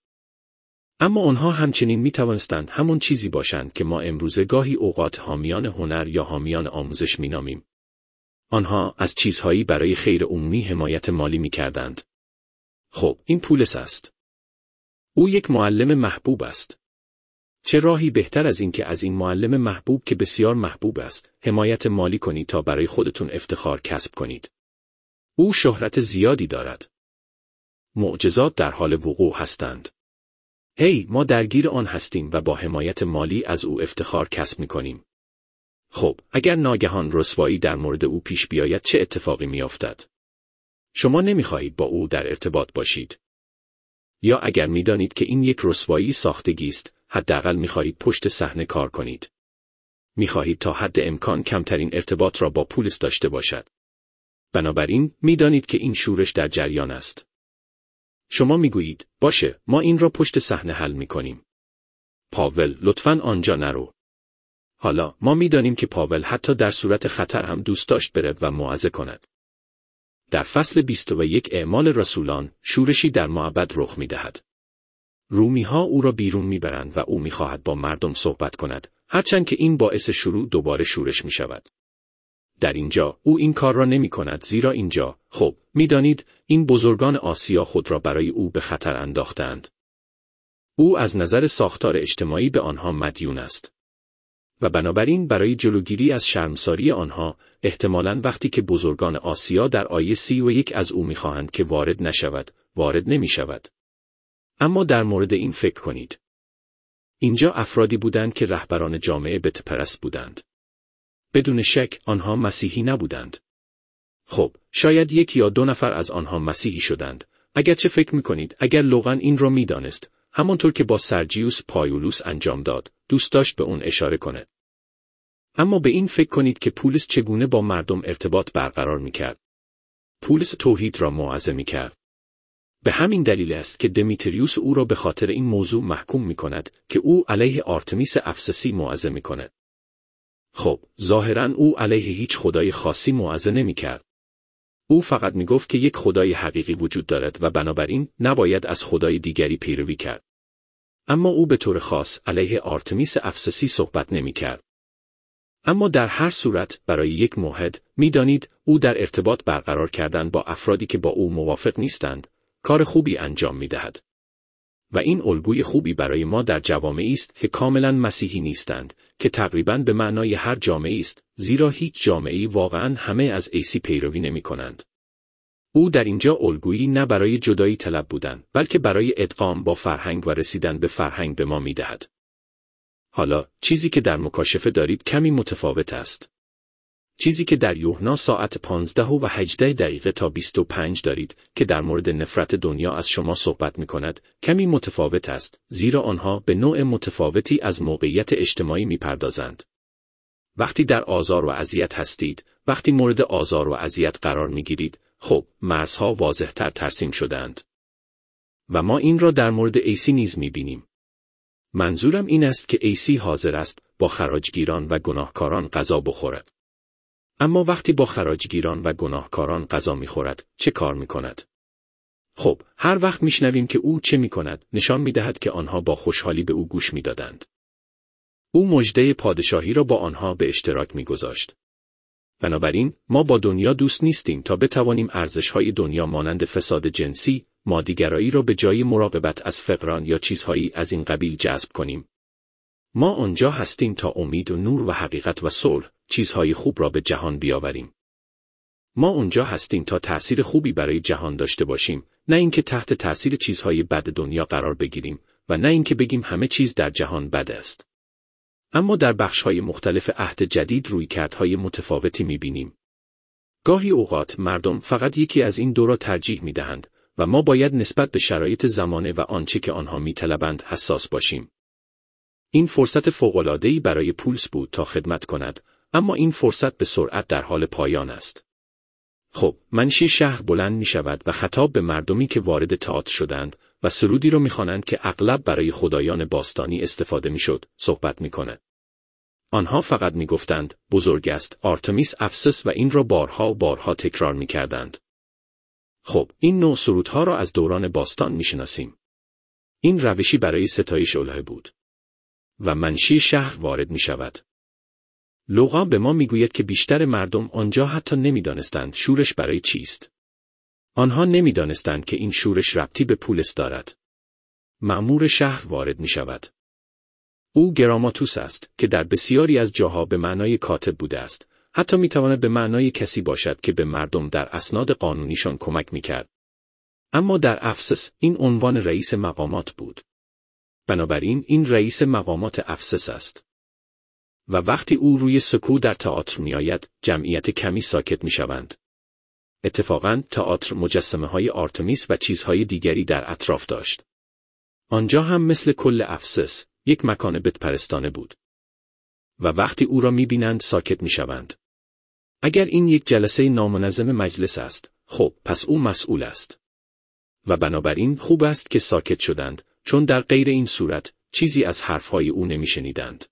اما آنها همچنین می‌توانستند همون چیزی باشند که ما امروزه گاهی اوقات حامیان هنر یا حامیان آموزش می‌نامیم. آنها از چیزهایی برای خیر عمومی حمایت مالی می‌کردند. خب، این پولس است. او یک معلم محبوب است. چه راهی بهتر از این که از این معلم محبوب که بسیار محبوب است، حمایت مالی کنید تا برای خودتون افتخار کسب کنید. او شهرت زیادی دارد. معجزات در حال وقوع هستند. هی، ما درگیر آن هستیم و با حمایت مالی از او افتخار کسب می‌کنیم. خب، اگر ناگهان رسوایی در مورد او پیش بیاید چه اتفاقی می‌افتد؟ شما نمی‌خواهید با او در ارتباط باشید. یا اگر می‌دانید که این یک رسوایی ساختگی است، حداقل می‌خواهید پشت صحنه کار کنید. می‌خواهید تا حد امکان کمترین ارتباط را با پولس داشته باشد. بنابراین می‌دانید که این شورش در جریان است. شما می‌گویید باشه، ما این را پشت صحنه حل می‌کنیم. پاول، لطفاً آنجا نرو. حالا ما می‌دانیم که پاول حتی در صورت خطر هم دوست داشت بره و موعظه کند. در فصل بیست و یک اعمال رسولان، شورشی در معبد رخ می‌دهد. رومی‌ها او را بیرون می‌برند و او می‌خواهد با مردم صحبت کند، هرچند که این باعث شروع دوباره شورش می‌شود. در اینجا او این کار را نمی‌کند، زیرا اینجا، خب، می‌دانید، این بزرگان آسیا خود را برای او به خطر انداختند. او از نظر ساختار اجتماعی به آنها مدیون است. و بنابراین برای جلوگیری از شرمساری آنها، احتمالاً وقتی که بزرگان آسیا در آیه سی و یک از او می‌خواهند که وارد نشود، وارد نمی‌شود. اما در مورد این فکر کنید. اینجا افرادی بودند که رهبران جامعه بتپرست بودند. بدون شک آنها مسیحی نبودند. خب، شاید یک یا دو نفر از آنها مسیحی شدند. اگرچه فکر می‌کنید اگر لوقا این را می‌دانست، همانطور که با سرجیوس پایولوس انجام داد، دوست داشت به اون اشاره کند. اما به این فکر کنید که پولس چگونه با مردم ارتباط برقرار می‌کرد. پولس توحید را موعظه می‌کرد. به همین دلیل است که دمیتریوس او را به خاطر این موضوع محکوم می‌کند که او علیه آرتمیس افسسی موعظه می‌کند. خب، ظاهراً او علیه هیچ خدای خاصی موعظه نمی‌کرد. او فقط می‌گفت که یک خدای حقیقی وجود دارد و بنابراین نباید از خدای دیگری پیروی کرد. اما او به طور خاص علیه آرتمیس افسسی صحبت نمی‌کرد. اما در هر صورت برای یک موحد، می‌دانید، او در ارتباط برقرار کردن با افرادی که با او موافق نیستند، کار خوبی انجام می‌دهد. و این الگوی خوبی برای ما در جوامعی است که کاملاً مسیحی نیستند، که تقریباً به معنای هر جامعه است، زیرا هیچ جامعه‌ای واقعاً همه از عیسی پیروی نمی‌کنند. او در اینجا الگویی نه برای جدایی طلب بودن، بلکه برای ادغام با فرهنگ و رسیدن به فرهنگ به ما می‌دهد. حالا، چیزی که در مکاشفه دارید کمی متفاوت است. چیزی که در یوحنا ساعت پانزده و هجده دقیقه تا بیست و پنج دارید که در مورد نفرت دنیا از شما صحبت می‌کند، کمی متفاوت است، زیرا آنها به نوع متفاوتی از موقعیت اجتماعی می‌پردازند. وقتی در آزار و اذیت هستید، وقتی مورد آزار و اذیت قرار می‌گیرید، خب، مرزها واضح‌تر ترسیم شده‌اند. و ما این را در مورد عیسی نیز می‌بینیم. منظورم این است که عیسی حاضر است با خراجگیران و گناهکاران غذا بخورد. اما وقتی با خراجگیران و گناهکاران غذا می‌خورد، چه کار می‌کند؟ خب، هر وقت می‌شنویم که او چه می‌کند، نشان می‌دهد که آنها با خوشحالی به او گوش می‌دادند. او مژده پادشاهی را با آنها به اشتراک می‌گذاشت. بنابراین ما با دنیا دوست نیستیم تا بتوانیم ارزش‌های دنیا مانند فساد جنسی، مادیگرایی را به جای مراقبت از فقران یا چیزهایی از این قبیل جذب کنیم. ما آنجا هستیم تا امید و نور و حقیقت و صلح، چیزهای خوب را به جهان بیاوریم. ما اونجا هستیم تا تأثیر خوبی برای جهان داشته باشیم، نه اینکه تحت تأثیر چیزهای بد دنیا قرار بگیریم و نه اینکه بگیم همه چیز در جهان بد است. اما در بخش‌های مختلف عهد جدید رویکردهای متفاوتی می‌بینیم. گاهی اوقات مردم فقط یکی از این دو را ترجیح می‌دهند و ما باید نسبت به شرایط زمانه و آنچه که آنها می‌طلبند حساس باشیم. این فرصت فوق‌العاده‌ای برای پولس بود تا خدمت کند، اما این فرصت به سرعت در حال پایان است. خب، منشی شهر بلند می‌شود و خطاب به مردمی که وارد تئاتر شدند و سرودی را می‌خوانند که اغلب برای خدایان باستانی استفاده می‌شد، صحبت می‌کند. آنها فقط می‌گفتند بزرگ است آرتمیس افسس و این را بارها و بارها تکرار می‌کردند. خب، این نوع سرودها را از دوران باستان می‌شناسیم. این روشی برای ستایش الهه بود. و منشی شهر وارد می‌شود. لوقا به ما میگوید که بیشتر مردم آنجا حتی نمیدانستند شورش برای چیست. آنها نمیدانستند که این شورش ربطی به پولس دارد. مأمور شهر وارد می شود. او گراماتوس است که در بسیاری از جاها به معنای کاتب بوده است. حتی میتواند به معنای کسی باشد که به مردم در اسناد قانونیشان کمک میکرد. اما در افسس این عنوان رئیس مقامات بود. بنابراین این رئیس مقامات افسس است. و وقتی او روی سکو در تئاتر میآید، جمعیت کمی ساکت میشوند. اتفاقاً تئاتر مجسمه های آرتمیس و چیزهای دیگری در اطراف داشت. آنجا هم مثل کل افسس، یک مکان بتپرستانه بود. و وقتی او را می‌بینند ساکت می‌شوند. اگر این یک جلسه نامنظم مجلس است، خب پس او مسئول است. و بنابراین خوب است که ساکت شدند، چون در غیر این صورت چیزی از حرفهای او نمی‌شنیدند.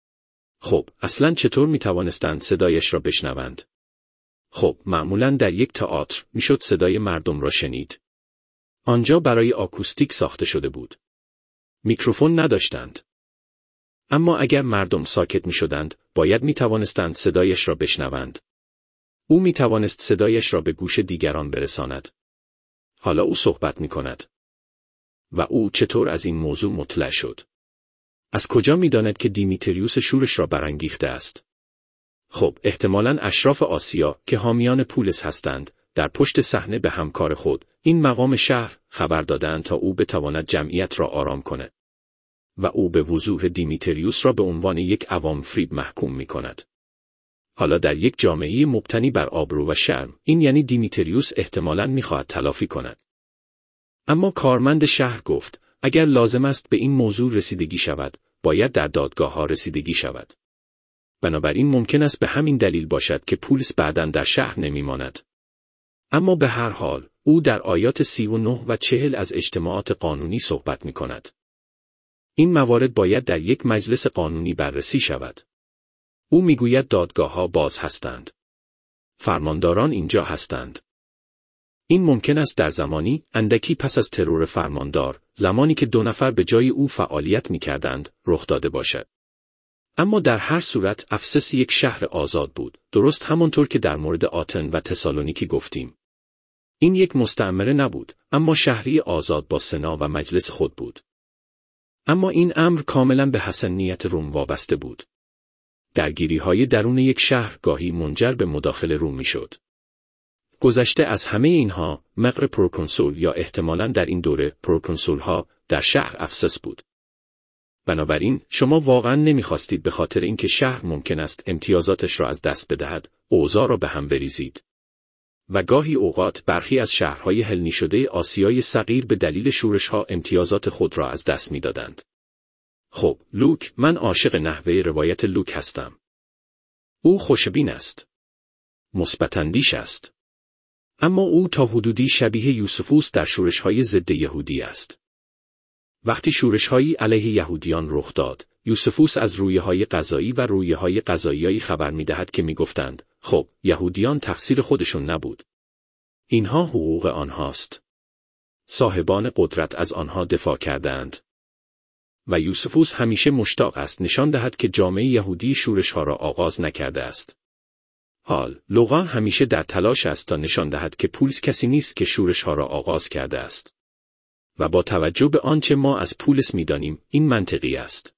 خب اصلاً چطور می‌توانستند صدایش را بشنوند؟ خب معمولاً در یک تئاتر میشد صدای مردم را شنید. آنجا برای آکوستیک ساخته شده بود. میکروفون نداشتند. اما اگر مردم ساکت میشدند، باید میتوانستند صدایش را بشنوند. او میتوانست صدایش را به گوش دیگران برساند. حالا او صحبت میکند. و او چطور از این موضوع مطلع شد؟ از کجا میداند که دیمیتریوس شورش را برانگیخته است؟ خب احتمالاً اشراف آسیا که حامیان پولس هستند، در پشت صحنه به همکار خود، این مقام شهر، خبر دادند تا او بتواند جمعیت را آرام کند. و او به وضوح دیمیتریوس را به عنوان یک عوام فریب محکوم می کند. حالا در یک جامعه مبتنی بر آبرو و شرم، این یعنی دیمیتریوس احتمالاً می خواهد تلافی کند. اما کارمند شهر گفت، اگر لازم است به این موضوع رسیدگی شود، باید در دادگاه ها رسیدگی شود. بنابراین ممکن است به همین دلیل باشد که پولس بعداً در شهر نمی ماند. اما به هر حال، او در آیات سی و نه و چهل از اجتماعات قانونی صحبت می کند. این موارد باید در یک مجلس قانونی بررسی شود. او میگوید دادگاه ها باز هستند. فرمانداران اینجا هستند. این ممکن است در زمانی اندکی پس از ترور فرماندار، زمانی که دو نفر به جای او فعالیت می کردند، رخ داده باشد. اما در هر صورت افسس یک شهر آزاد بود، درست همانطور که در مورد آتن و تسالونیکی گفتیم. این یک مستعمره نبود، اما شهری آزاد با سنا و مجلس خود بود. اما این امر کاملا به حسنیت روم وابسته بود. درگیری‌های درون یک شهر گاهی منجر به مداخله روم می‌شد. گذشته از همه اینها، مقر پروکنسول یا احتمالاً در این دوره پروکنسول‌ها در شهر افسس بود. بنابراین شما واقعاً نمی‌خواستید به خاطر اینکه شهر ممکن است امتیازاتش را از دست بدهد، اوضاع را به هم بریزید. و گاهی اوقات برخی از شهرهای هلنی شده آسیای صغیر به دلیل شورش‌ها امتیازات خود را از دست می‌دادند. خب، لوک، من عاشق نحوه روایت لوک هستم. او خوشبین است. مثبت‌اندیش است. اما او تا حدودی شبیه یوسفوس در شورش‌های ضد یهودی است. وقتی شورش‌هایی علیه یهودیان رخ داد، یوسفوس از رویه‌های قضایی و رویه‌های قضاییایی خبر می‌دهد که می‌گفتند، خب، یهودیان تقصیر خودشون نبود. اینها حقوق آنهاست. صاحبان قدرت از آنها دفاع کردند. و یوسفوس همیشه مشتاق است نشان دهد که جامعه یهودی شورش‌ها را آغاز نکرده است. حال، لوقا همیشه در تلاش است تا نشان دهد که پولس کسی نیست که شورش‌ها را آغاز کرده است. و با توجه به آنچه ما از پولس می‌دانیم، این منطقی است.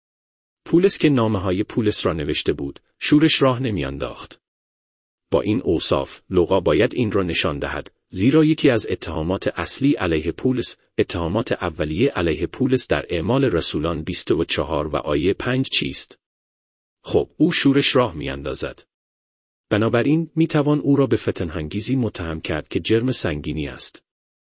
پولس که نامه‌های پولس را نوشته بود، شورش راه نمی‌انداخت. با این اوصاف، لوقا باید این را نشان دهد، زیرا یکی از اتهامات اصلی علیه پولس، اتهامات اولیه علیه پولس در اعمال رسولان بیست و چهار و آیه پنج چیست؟ خب، او شورش راه می‌اندازد. بنابراین می‌توان او را به فتنه‌انگیزی متهم کرد که جرم سنگینی است.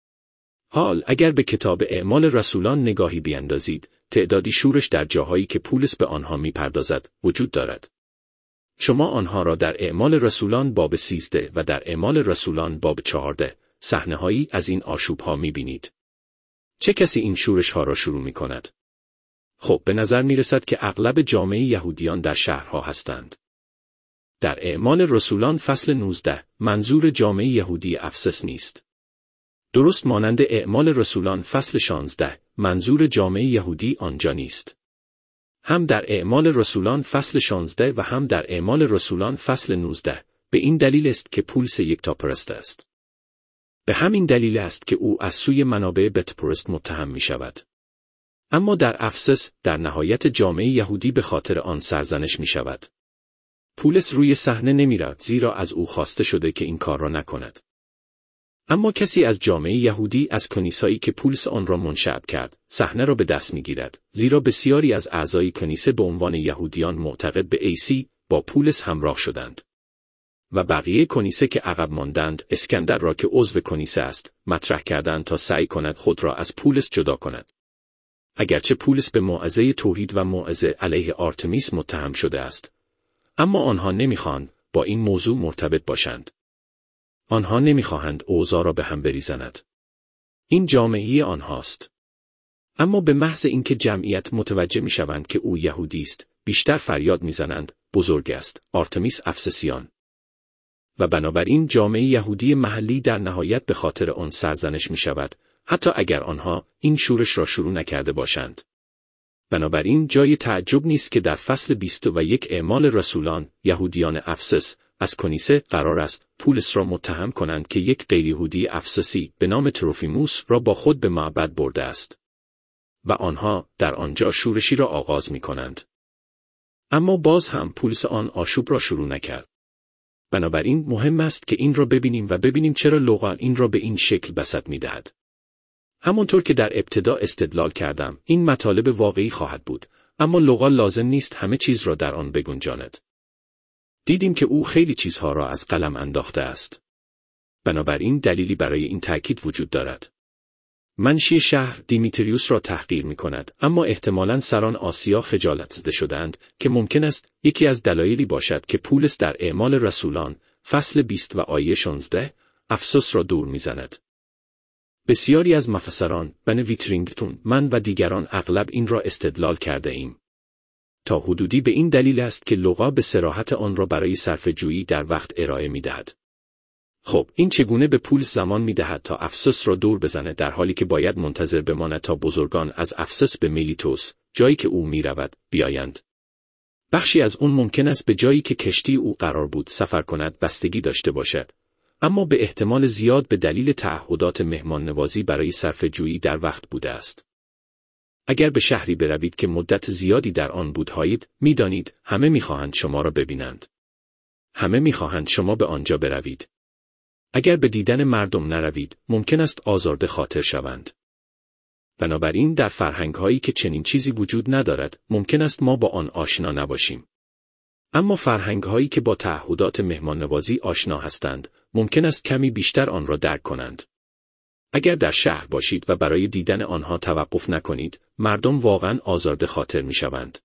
حال اگر به کتاب اعمال رسولان نگاهی بیاندازید، تعدادی شورش در جاهایی که پولس به آنها می‌پردازد وجود دارد. شما آنها را در اعمال رسولان باب سیزده و در اعمال رسولان باب چهارده صحنه‌هایی از این آشوب‌ها می‌بینید. چه کسی این شورش‌ها را شروع می‌کند؟ خب به نظر می‌رسد که اغلب جامعه یهودیان در شهرها هستند. در اعمال رسولان فصل نوزده منظور جامعه یهودی افسس نیست. درست مانند اعمال رسولان فصل شانزده منظور جامعه یهودی آنجا نیست. هم در اعمال رسولان فصل شانزده و هم در اعمال رسولان فصل نوزده به این دلیل است که پولس یکتاپرست است. به همین دلیل است که او از سوی منابع بتپرست متهم می شود. اما در افسس در نهایت جامعه یهودی به خاطر آن سرزنش می شود. پولس روی صحنه نمی رود زیرا از او خواسته شده که این کار را نکند. اما کسی از جامعه یهودی از کنیسایی که پولس آن را منشأ کرد، صحنه را به دست می‌گیرد، زیرا بسیاری از اعضای کنیسه به عنوان یهودیان معتقد به عیسی با پولس همراه شدند. و بقیه کنیسه که عقب ماندند، اسکندر را که عضو کنیسه است، مطرح کردند تا سعی کند خود را از پولس جدا کند. اگرچه پولس به موعظه توحید و موعظه علیه آرتمیس متهم شده است، اما آنها نمیخواهند با این موضوع مرتبط باشند. آنها نمیخواهند اوضاع را به هم بریزند. این جامعه آنهاست. اما به محض اینکه جمعیت متوجه میشوند که او یهودی است، بیشتر فریاد میزنند بزرگ است آرتمیس افسسیان. و بنابراین جامعه یهودی محلی در نهایت به خاطر آن سرزنش میشود، حتی اگر آنها این شورش را شروع نکرده باشند. بنابراین جای تعجب نیست که در فصل بیست و یک اعمال رسولان، یهودیان افسس از کنیسه قرار است پولس را متهم کنند که یک غیریهودی افسسی به نام تروفیموس را با خود به معبد برده است. و آنها در آنجا شورشی را آغاز می کنند. اما باز هم پولس آن آشوب را شروع نکرد. بنابراین مهم است که این را ببینیم و ببینیم چرا لوقا این را به این شکل بسط می دهد. همانطور که در ابتدا استدلال کردم، این مطالب واقعی خواهد بود، اما لوقا لازم نیست همه چیز را در آن بگنجاند. دیدیم که او خیلی چیزها را از قلم انداخته است. بنابراین دلیلی برای این تأکید وجود دارد. منشی شهر دیمیتریوس را تحقیر می کند، اما احتمالاً سران آسیا خجالت زده شدند که ممکن است یکی از دلایلی باشد که پولس در اعمال رسولان فصل بیست و آیه شانزده افسوس را دور می زند. بسیاری از مفسران، بن ویترینگتون، من و دیگران اغلب این را استدلال کرده ایم. تا حدودی به این دلیل است که لوقا به صراحت آن را برای صرفه‌جویی در وقت ارائه می دهد. خب این چگونه به پولس زمان می دهد تا افسوس را دور بزنه در حالی که باید منتظر بماند تا بزرگان از افسس به میلیتوس، جایی که او می رود، بیایند. بخشی از اون ممکن است به جایی که کشتی او قرار بود سفر کند بستگی داشته باشد، اما به احتمال زیاد به دلیل تعهدات مهمان نوازی برای صرفه‌جویی در وقت بوده است. اگر به شهری بروید که مدت زیادی در آن بودهایید، می دانید همه می خواهند شما را ببینند. همه می خواهند شما به آنجا بروید. اگر به دیدن مردم نروید، ممکن است آزرده خاطر شوند. بنابراین در فرهنگ‌هایی که چنین چیزی وجود ندارد، ممکن است ما با آن آشنا نباشیم. اما فرهنگ‌هایی که با تعهدات مهمان‌نوازی آشنا هستند، ممکن است کمی بیشتر آن را درک کنند. اگر در شهر باشید و برای دیدن آنها توقف نکنید، مردم واقعاً آزرده خاطر می‌شوند.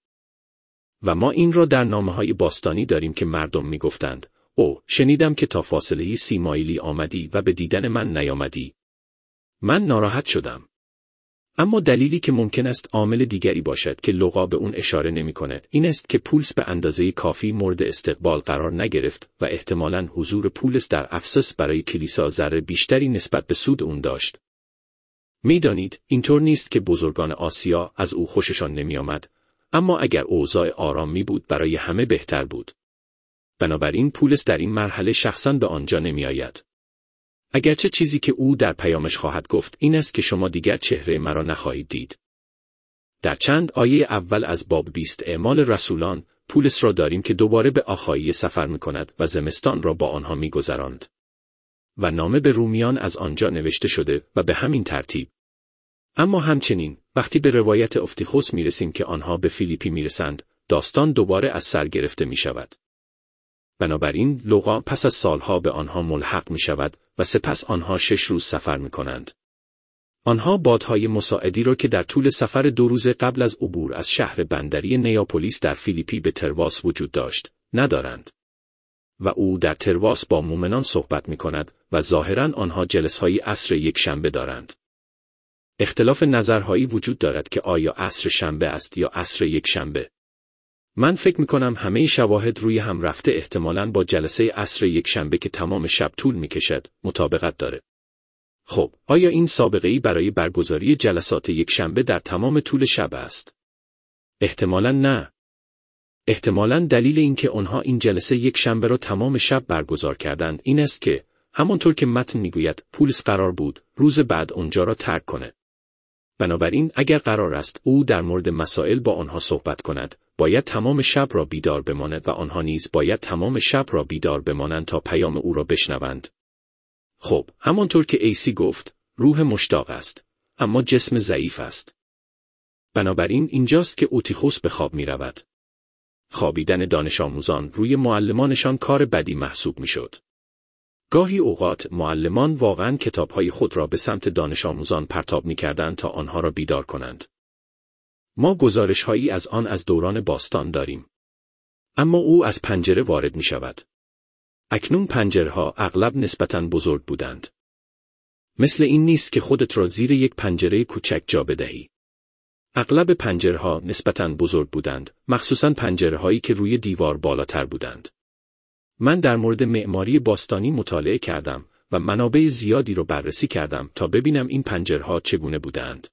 و ما این را در نامه‌های باستانی داریم که مردم می‌گفتند: او، شنیدم که تا فاصله سی مایلی آمدی و به دیدن من نیامدی. من ناراحت شدم. اما دلیلی که ممکن است عامل دیگری باشد که لوقا به اون اشاره نمی‌کنه، این است که پولس به اندازه کافی مورد استقبال قرار نگرفت و احتمالاً حضور پولس در افسس برای کلیسا ضرر بیشتری نسبت به سود اون داشت. می‌دانید، اینطور نیست که بزرگان آسیا از او خوششان نمی‌آمد، اما اگر اوضاع آرام می بود برای همه بهتر بود. بنابراین پولس در این مرحله شخصاً به آنجا نمی‌آید. اگرچه چیزی که او در پیامش خواهد گفت این است که شما دیگر چهره مرا نخواهید دید. در چند آیه اول از باب بیست اعمال رسولان، پولس را داریم که دوباره به آخایی سفر می‌کند و زمستان را با آنها می‌گذراند. و نامه به رومیان از آنجا نوشته شده و به همین ترتیب. اما همچنین، وقتی به روایت افتیخوس می‌رسیم که آنها به فیلیپی می‌رسند، داستان دوباره از سر گرفته می‌شود. بنابراین لوقا پس از سالها به آنها ملحق می شود و سپس آنها شش روز سفر می کنند. آنها بادهای مساعدی را که در طول سفر دو روز قبل از عبور از شهر بندری نیاپولیس در فیلیپی به ترواس وجود داشت، ندارند. و او در ترواس با مؤمنان صحبت می کند و ظاهراً آنها جلسه‌های عصر یک شنبه دارند. اختلاف نظرهایی وجود دارد که آیا عصر شنبه است یا عصر یک شنبه. من فکر میکنم همه شواهد روی هم رفته احتمالاً با جلسه عصر یک شنبه که تمام شب طول میکشد مطابقت داره. خب، آیا این سابقه‌ای برای برگزاری جلسات یک شنبه در تمام طول شب است؟ احتمالاً نه. احتمالاً دلیل این که آنها این جلسه یک شنبه را تمام شب برگزار کردند این است که همانطور که متن میگوید پولس قرار بود روز بعد آنجا را ترک کنه. بنابراین اگر قرار است او در مورد مسائل با آنها صحبت کند، باید تمام شب را بیدار بماند و آنها نیز باید تمام شب را بیدار بمانند تا پیام او را بشنوند. خب، همانطور که ایسی گفت، روح مشتاق است، اما جسم ضعیف است. بنابراین اینجاست که اوتیخوس به خواب می رود. خوابیدن دانش آموزان روی معلمانشان کار بدی محسوب می شد. گاهی اوقات معلمان واقعاً کتاب‌های خود را به سمت دانش آموزان پرتاب می‌کردند تا آنها را بیدار کنند. ما گزارش‌هایی از آن از دوران باستان داریم. اما او از پنجره وارد می‌شود. اکنون پنجره‌ها اغلب نسبتاً بزرگ بودند. مثل این نیست که خودت را زیر یک پنجره کوچک جا بدهی. اغلب پنجره‌ها نسبتاً بزرگ بودند، مخصوصاً پنجره‌هایی که روی دیوار بالاتر بودند. من در مورد معماری باستانی مطالعه کردم و منابع زیادی را بررسی کردم تا ببینم این پنجره‌ها چگونه بودند.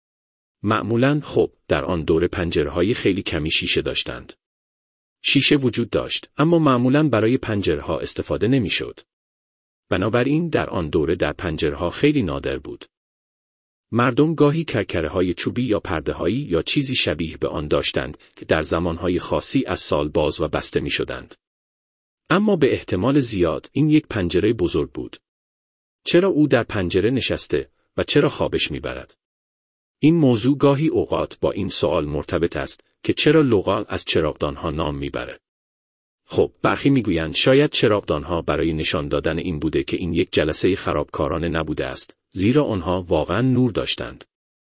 معمولاً خب در آن دوره پنجره‌های خیلی کمی شیشه داشتند. شیشه وجود داشت، اما معمولاً برای پنجره‌ها استفاده نمی‌شد. بنابراین در آن دوره در پنجره‌ها خیلی نادر بود. مردم گاهی کرکره‌های چوبی یا پرده‌هایی یا چیزی شبیه به آن داشتند که در زمانهای خاصی از سال باز و بسته می‌شدند. اما به احتمال زیاد این یک پنجره بزرگ بود. چرا او در پنجره نشسته و چرا خوابش می‌برد؟ این موضوع گاهی اوقات با این سوال مرتبط است که چرا لغال از چراغدانها نام می‌برد. خب، برخی میگویند شاید چراغدانها برای نشان دادن این بوده که این یک جلسه خرابکارانه نبوده است، زیرا آنها واقعاً نور داشتند.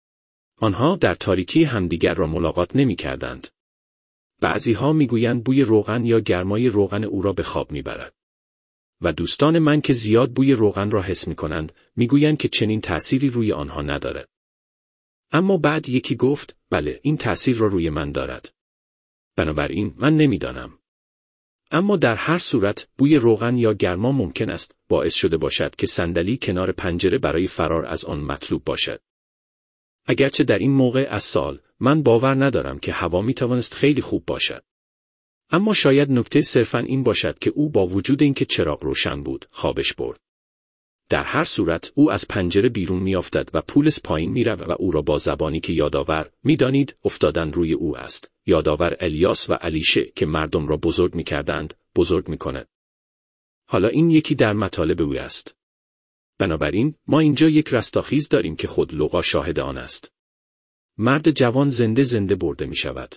آنها در تاریکی همدیگر را ملاقات نمی‌کردند. بعضی‌ها میگویند بوی روغن یا گرمای روغن او را به خواب میبرد. و دوستان من که زیاد بوی روغن را حس می‌کنند، میگویند که چنین تأثیری روی آنها ندارد. اما بعد یکی گفت، بله، این تأثیر را روی من دارد. بنابراین من نمی‌دانم. اما در هر صورت بوی روغن یا گرما ممکن است باعث شده باشد که صندلی کنار پنجره برای فرار از آن مطلوب باشد. اگرچه در این موقع از سال من باور ندارم که هوا می توانست خیلی خوب باشد. اما شاید نکته صرفاً این باشد که او با وجود اینکه چراغ روشن بود خوابش برد. در هر صورت او از پنجره بیرون میافتد و پولس پایین میرود و او را با زبانی که یادآور میدانید افتادن روی او است، یادآور الیاس و الیشه که مردم را بزرگ میکردند، بزرگ میکند. حالا این یکی در مطالب او است. بنابراین ما اینجا یک رستاخیز داریم که خود لوقا شاهد آن است. مرد جوان زنده زنده برده می شود.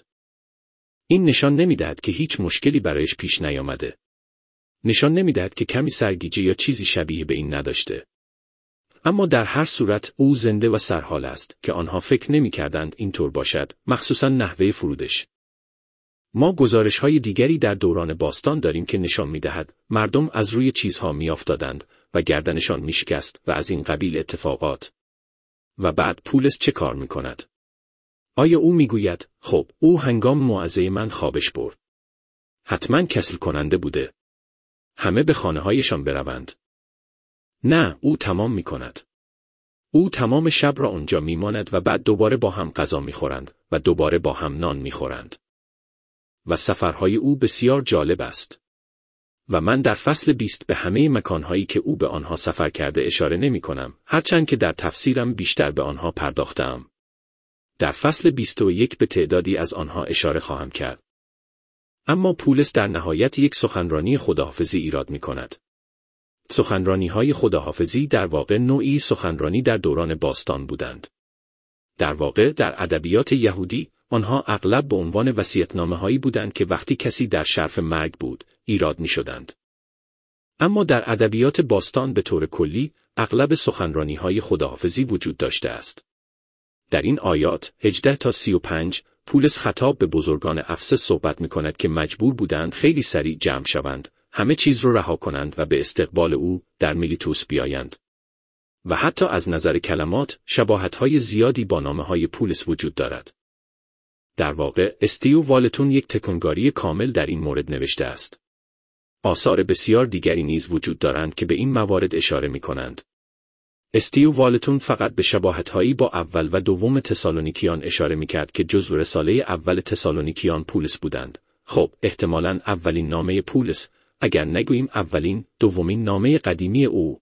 این نشان نمیدهد که هیچ مشکلی برایش پیش نیامده. نشان نمیدهد که کمی سرگیجه یا چیزی شبیه به این نداشته. اما در هر صورت او زنده و سرحال است که آنها فکر نمی کردند اینطور باشد، مخصوصاً نحوه فرودش. ما گزارش‌های دیگری در دوران باستان داریم که نشان می‌دهد مردم از روی چیزها می‌افتادند و گردنشان می‌شکست و از این قبیل اتفاقات. و بعد پولس چه کار می‌کند؟ آیا او می‌گوید خب او هنگام موعظه من خوابش برد؟ حتماً کسل کننده بوده. همه به خانه‌هایشان بروند. نه، او تمام می‌کند. او تمام شب را آنجا می‌ماند و بعد دوباره با هم غذا می‌خورند و دوباره با هم نان می‌خورند. و سفرهای او بسیار جالب است. و من در فصل بیست به همه مکانهایی که او به آنها سفر کرده اشاره نمی کنم، هرچند که در تفسیرم بیشتر به آنها پرداختم. در فصل بیست و یک به تعدادی از آنها اشاره خواهم کرد. اما پولس در نهایت یک سخنرانی خداحافظی ایراد می کند. سخنرانی‌های خداحافظی در واقع نوعی سخنرانی در دوران باستان بودند. در واقع در ادبیات یهودی آنها اغلب به عنوان وصیت‌نامه‌هایی بودند که وقتی کسی در شرف مرگ بود، ایراد می‌شدند. اما در ادبیات باستان به طور کلی، اغلب سخنرانی‌های خداحافظی وجود داشته است. در این آیات هجده تا سی و پنج، پولس خطاب به بزرگان افسس صحبت می‌کند که مجبور بودند خیلی سریع جمع شوند، همه چیز رو رها کنند و به استقبال او در میلیتوس بیایند. و حتی از نظر کلمات، شباهت‌های زیادی با نامه‌های پولس وجود دارد. در واقع استیو والتون یک تکانگاری کامل در این مورد نوشته است. آثار بسیار دیگری نیز وجود دارند که به این موارد اشاره می کنند. استیو والتون فقط به شباهت‌هایی با اول و دوم تسالونیکیان اشاره می کرد که جزو رساله اول تسالونیکیان پولس بودند. خب، احتمالاً اولین نامه پولس، اگر نگوییم اولین، دومین نامه قدیمی او.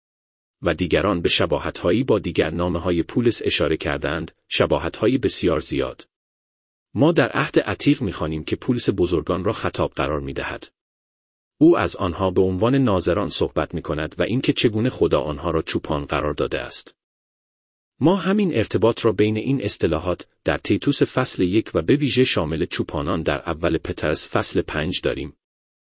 و دیگران به شباهت‌هایی با دیگر نامه‌های پولس اشاره کردند، شباهت‌های بسیار زیاد. ما در عهد عتیق می‌خوانیم که پولس بزرگان را خطاب قرار می‌دهد. او از آنها به عنوان ناظران صحبت می‌کند و اینکه چگونه خدا آنها را چوپان قرار داده است. ما همین ارتباط را بین این اصطلاحات در تیتوس فصل یک و به ویژه شامل چوپانان در اول پترس فصل پنج داریم.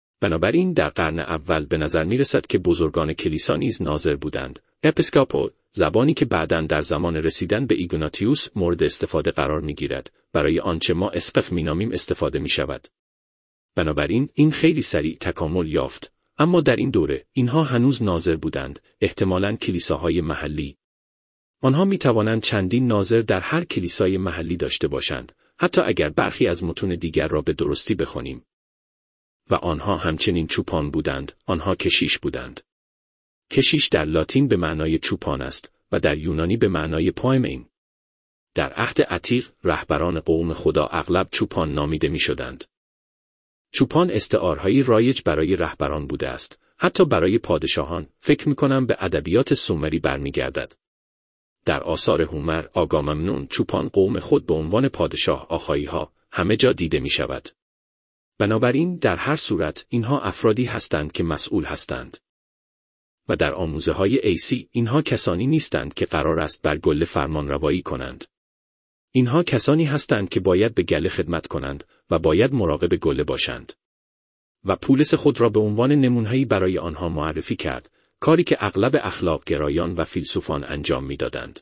بنابراین در قرن اول به نظر می‌رسد که بزرگان کلیسا نیز ناظر بودند، اپیسکوپو، زبانی که بعداً در زمان رسیدن به ایگناتیوس مورد استفاده قرار می‌گیرد، برای آنچه ما اسقف می‌نامیم استفاده می‌شود. بنابراین این خیلی سریع تکامل یافت، اما در این دوره اینها هنوز ناظر بودند، احتمالاً کلیساهای محلی. آنها می‌توانند چندین ناظر در هر کلیسای محلی داشته باشند، حتی اگر برخی از متون دیگر را به درستی بخوانیم. و آنها همچنین چوپان بودند، آنها کشیش بودند. کشیش در لاتین به معنای چوپان است و در یونانی به معنای پایمین. در عهد عتیق رهبران قوم خدا اغلب چوپان نامیده می‌شدند. چوپان استعارهایی رایج برای رهبران بوده است، حتی برای پادشاهان. فکر می‌کنم به ادبیات سومری برمیگردد. در آثار هومر آگاممنون چوپان قوم خود به عنوان پادشاه آخایی‌ها همه جا دیده می‌شود. بنابراین در هر صورت اینها افرادی هستند که مسئول هستند. و در آموزه‌های ایسی اینها کسانی نیستند که قرار است بر گله فرمانروایی کنند. اینها کسانی هستند که باید به گله خدمت کنند و باید مراقب گله باشند. و پولس خود را به عنوان نمونه‌ای برای آنها معرفی کرد، کاری که اغلب اخلاق گرایان و فیلسوفان انجام می‌دادند.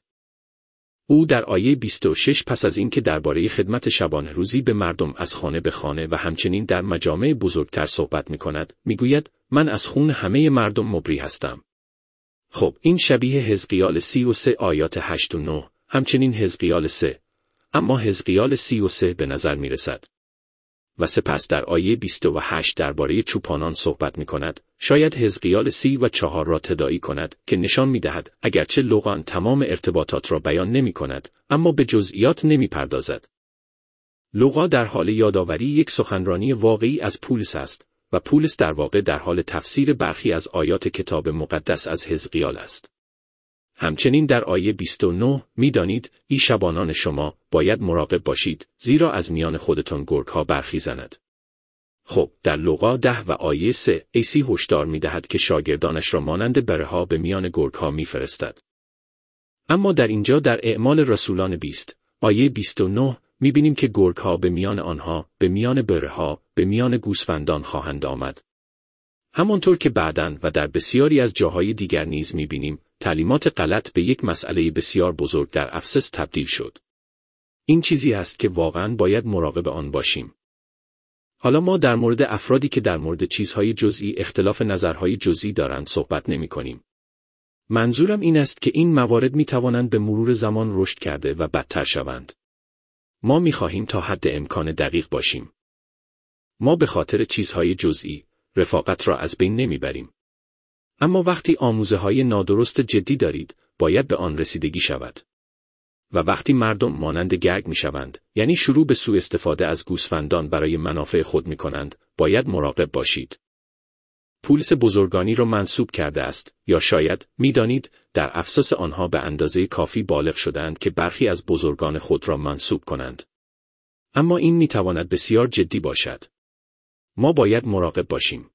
او در آیه بیست و شش پس از اینکه درباره خدمت شبانه روزی به مردم از خانه به خانه و همچنین در مجامع بزرگتر صحبت می‌کند، می‌گوید من از خون همه مردم مبری هستم. خب این شبیه حزقیال سی و سه آیات هشت و نه، همچنین حزقیال سه، اما حزقیال سی و سه به نظر می‌رسد. و سپس در آیه بیست و هشت درباره چوپانان صحبت می‌کند، شاید حزقیال سی و چهار را تداعی کند که نشان می‌دهد اگرچه لوقا تمام ارتباطات را بیان نمی‌کند، اما به جزئیات نمی‌پردازد. لوقا در حال یادآوری یک سخنرانی واقعی از پولس است و پولس در واقع در حال تفسیر برخی از آیات کتاب مقدس از حزقیال است. همچنین در آیه بیست و نه می‌دانید ای شبانان شما باید مراقب باشید زیرا از میان خودتان گرگ‌ها برخیزند. خب در لوقا ده و آیه سه عیسی هشدار می‌دهد که شاگردانش را مانند بره‌ها به میان گرگ‌ها می‌فرستد. اما در اینجا در اعمال رسولان بیست آیه بیست و نه می‌بینیم که گرگ‌ها به میان آنها، به میان بره‌ها، به میان گوسفندان خواهند آمد. همانطور که بعداً و در بسیاری از جاهای دیگر نیز می‌بینیم، تعلیمات غلط به یک مسئله بسیار بزرگ در افسس تبدیل شد. این چیزی است که واقعاً باید مراقب آن باشیم. حالا ما در مورد افرادی که در مورد چیزهای جزئی اختلاف نظرهای جزئی دارند صحبت نمی‌کنیم. منظورم این است که این موارد می‌توانند به مرور زمان رشد کرده و بدتر شوند. ما می‌خواهیم تا حد امکان دقیق باشیم. ما به خاطر چیزهای جزئی رفاقت را از بین نمیبریم. اما وقتی آموزه‌های نادرست جدی دارید، باید به آن رسیدگی شود. و وقتی مردم مانند گرگ میشوند، یعنی شروع به سوء استفاده از گوسفندان برای منافع خود میکنند، باید مراقب باشید. پولس بزرگانی را منسوب کرده است، یا شاید میدانید در افسوس آنها به اندازه کافی بالغ شدند که برخی از بزرگان خود را منسوب کنند. اما این میتواند بسیار جدی باشد. ما باید مراقب باشیم.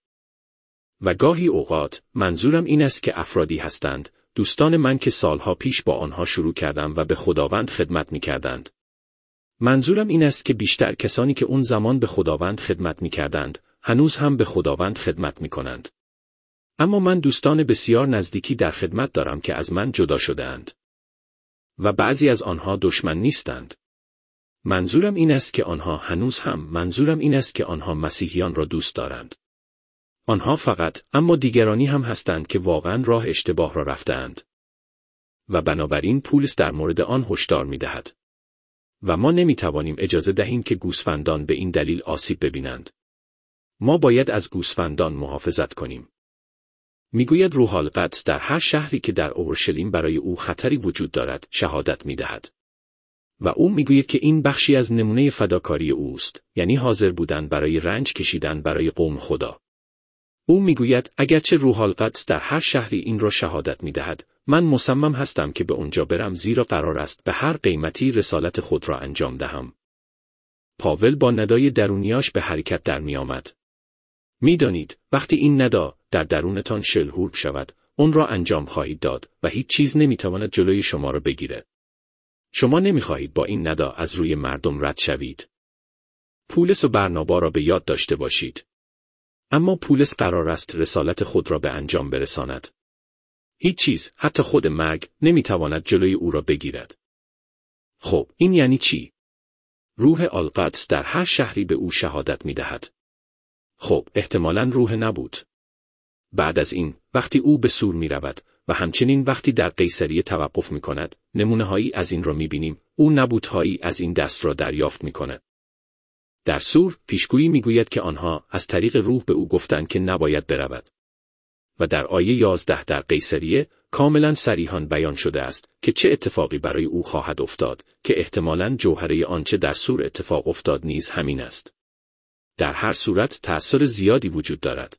و گاهی اوقات منظورم این است که افرادی هستند، دوستان من که سالها پیش با آنها شروع کردم و به خداوند خدمت می‌کردند. منظورم این است که بیشتر کسانی که اون زمان به خداوند خدمت می‌کردند، هنوز هم به خداوند خدمت می‌کنند. اما من دوستان بسیار نزدیکی در خدمت دارم که از من جدا شده‌اند. و بعضی از آنها دشمن نیستند. منظورم این است که آنها هنوز هم منظورم این است که آنها مسیحیان را دوست دارند. آنها فقط اما دیگرانی هم هستند که واقعاً راه اشتباه را رفته‌اند. و بنابراین پولس در مورد آن هشدار می‌دهد. و ما نمی‌توانیم اجازه دهیم که گوسفندان به این دلیل آسیب ببینند. ما باید از گوسفندان محافظت کنیم. میگوید روح القدس در هر شهری که در اورشلیم برای او خطری وجود دارد شهادت می‌دهد. و او میگوید که این بخشی از نمونه فداکاری اوست، یعنی حاضر بودن برای رنج کشیدن برای قوم خدا. او میگوید اگرچه روح القدس در هر شهری این را شهادت میدهد، من مصمم هستم که به اونجا برم زیرا قرار است به هر قیمتی رسالت خود را انجام دهم. پاول با ندای درونیاش به حرکت در می آمد. میدانید وقتی این ندا در درونتان شلهور شود، اون را انجام خواهید داد و هیچ چیز نمیتواند جلوی شما را بگیرد. شما نمیخواهید با این ندا از روی مردم رد شوید. پولس و برنابا را به یاد داشته باشید. اما پولس قرار است رسالت خود را به انجام برساند. هیچ چیز، حتی خود مرگ، نمیتواند جلوی او را بگیرد. خب، این یعنی چی؟ روح القدس در هر شهری به او شهادت میدهد. خب، احتمالاً روح نبود. بعد از این، وقتی او به سور می رود و همچنین وقتی در قیصریه توقف می کند، نمونه‌هایی از این را می بینیم، او نبوت‌هایی از این دست را دریافت می کند. در سور، پیشگویی می گوید که آنها از طریق روح به او گفتند که نباید برود. و در آیه یازده در قیصریه، کاملاً صریحاً بیان شده است که چه اتفاقی برای او خواهد افتاد، که احتمالاً جوهره آنچه در سور اتفاق افتاد نیز همین است. در هر صورت تأثیر زیادی وجود دارد.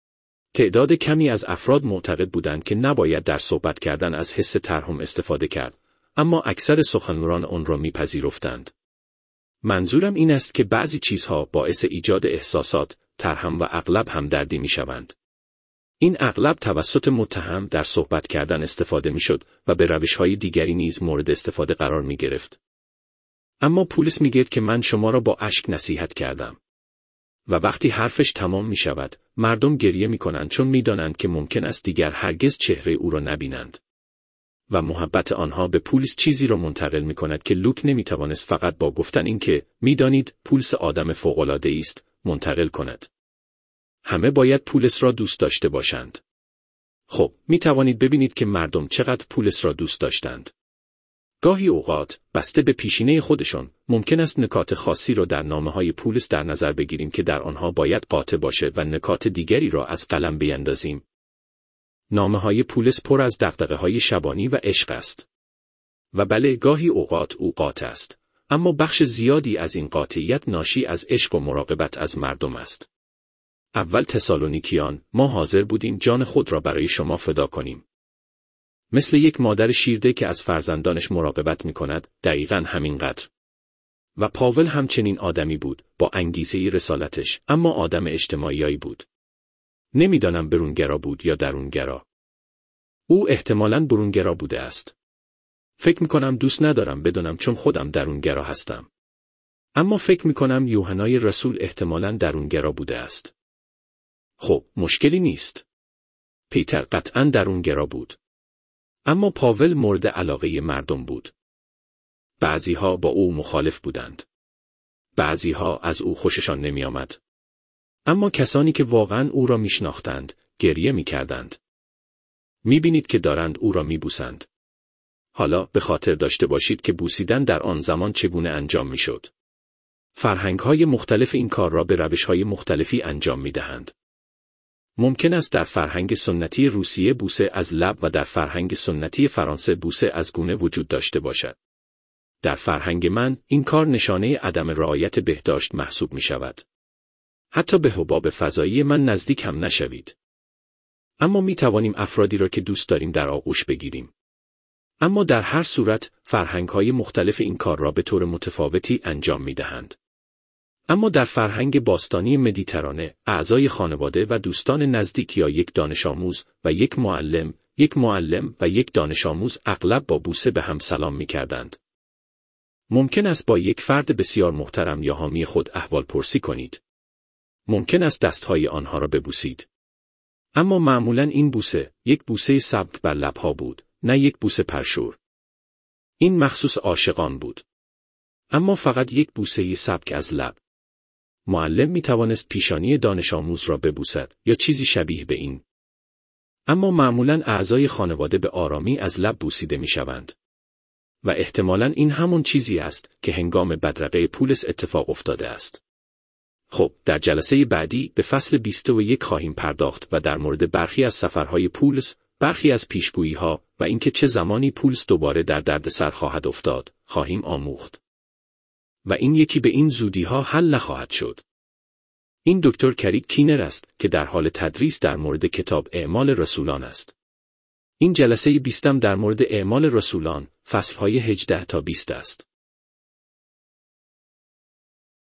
تعداد کمی از افراد معتقد بودند که نباید در صحبت کردن از حس ترحم استفاده کرد، اما اکثر سخنوران آن را میپذیرفتند. منظورم این است که بعضی چیزها باعث ایجاد احساسات، ترحم و اغلب همدردی میشوند. این اغلب توسط متهم در صحبت کردن استفاده میشد و به روش‌های دیگری نیز مورد استفاده قرار میگرفت. اما پولس میگوید که من شما را با اشک نصیحت کردم. و وقتی حرفش تمام می شود، مردم گریه می کنند چون می دانند که ممکن است دیگر هرگز چهره او را نبینند. و محبت آنها به پولس چیزی را منتقل می کند که لوک نمی توانست فقط با گفتن این که می دانید پولس آدم فوق‌العاده است منتقل کند. همه باید پولس را دوست داشته باشند. خب، می توانید ببینید که مردم چقدر پولس را دوست داشتند. گاهی اوقات، بسته به پیشینه خودشان، ممکن است نکات خاصی را در نامه‌های پولس در نظر بگیریم که در آنها باید قاطع باشد و نکات دیگری را از قلم بیندازیم. نامه‌های پولس پر از دغدغه‌های شبانی و عشق است. و بله، گاهی اوقات او قاطع است، اما بخش زیادی از این قاطعیت ناشی از عشق و مراقبت از مردم است. اول تسالونیکیان، ما حاضر بودیم جان خود را برای شما فدا کنیم. مثل یک مادر شیرده که از فرزندانش مراقبت می کند، دقیقاً همینقدر. و پاول همچنین آدمی بود، با انگیزه رسالتش، اما آدم اجتماعی بود. نمیدانم برونگرا بود یا درونگرا. او احتمالاً برونگرا بوده است. فکر می کنم دوست ندارم بدونم چون خودم درونگرا هستم. اما فکر می کنم یوحنای رسول احتمالاً درونگرا بوده است. خب، مشکلی نیست. پیتر قطعاً درونگرا بود. اما پاول مورد علاقه مردم بود. بعضیها با او مخالف بودند. بعضیها از او خوششان نمی آمد. اما کسانی که واقعاً او را می شناختند، گریه می کردند. می بینید که دارند او را می بوسند. حالا به خاطر داشته باشید که بوسیدن در آن زمان چگونه انجام می شد. فرهنگ‌های مختلف این کار را به روش‌های مختلفی انجام می دهند. ممکن است در فرهنگ سنتی روسیه بوسه از لب و در فرهنگ سنتی فرانسه بوسه از گونه وجود داشته باشد. در فرهنگ من، این کار نشانه عدم رعایت بهداشت محسوب می شود. حتی به حباب فضایی من نزدیک هم نشوید. اما می توانیم افرادی را که دوست داریم در آغوش بگیریم. اما در هر صورت، فرهنگ‌های مختلف این کار را به طور متفاوتی انجام می دهند. اما در فرهنگ باستانی مدیترانه، اعضای خانواده و دوستان نزدیک یا یک دانش آموز و یک معلم، یک معلم و یک دانش آموز اغلب با بوسه به هم سلام می کردند. ممکن است با یک فرد بسیار محترم یا حامی خود احوال پرسی کنید. ممکن است دستهای آنها را ببوسید. اما معمولاً این بوسه، یک بوسه سبک بر لبها بود، نه یک بوسه پرشور. این مخصوص عاشقان بود. اما فقط یک بوسه سبک از لب. معلم می توانست پیشانی دانش آموز را ببوسد یا چیزی شبیه به این. اما معمولاً اعضای خانواده به آرامی از لب بوسیده می شوند. و احتمالاً این همون چیزی است که هنگام بدرقه پولس اتفاق افتاده است. خب، در جلسه بعدی به فصل بیست و یک خواهیم پرداخت و در مورد برخی از سفرهای پولس، برخی از پیشگویی‌ها و اینکه چه زمانی پولس دوباره در دردسر خواهد افتاد، خواهیم آموخت. و این یکی به این زودی‌ها حل نخواهد شد. این دکتر کریک کینر است که در حال تدریس در مورد کتاب اعمال رسولان است. این جلسه بیستم در مورد اعمال رسولان، فصلهای هجده تا بیست است.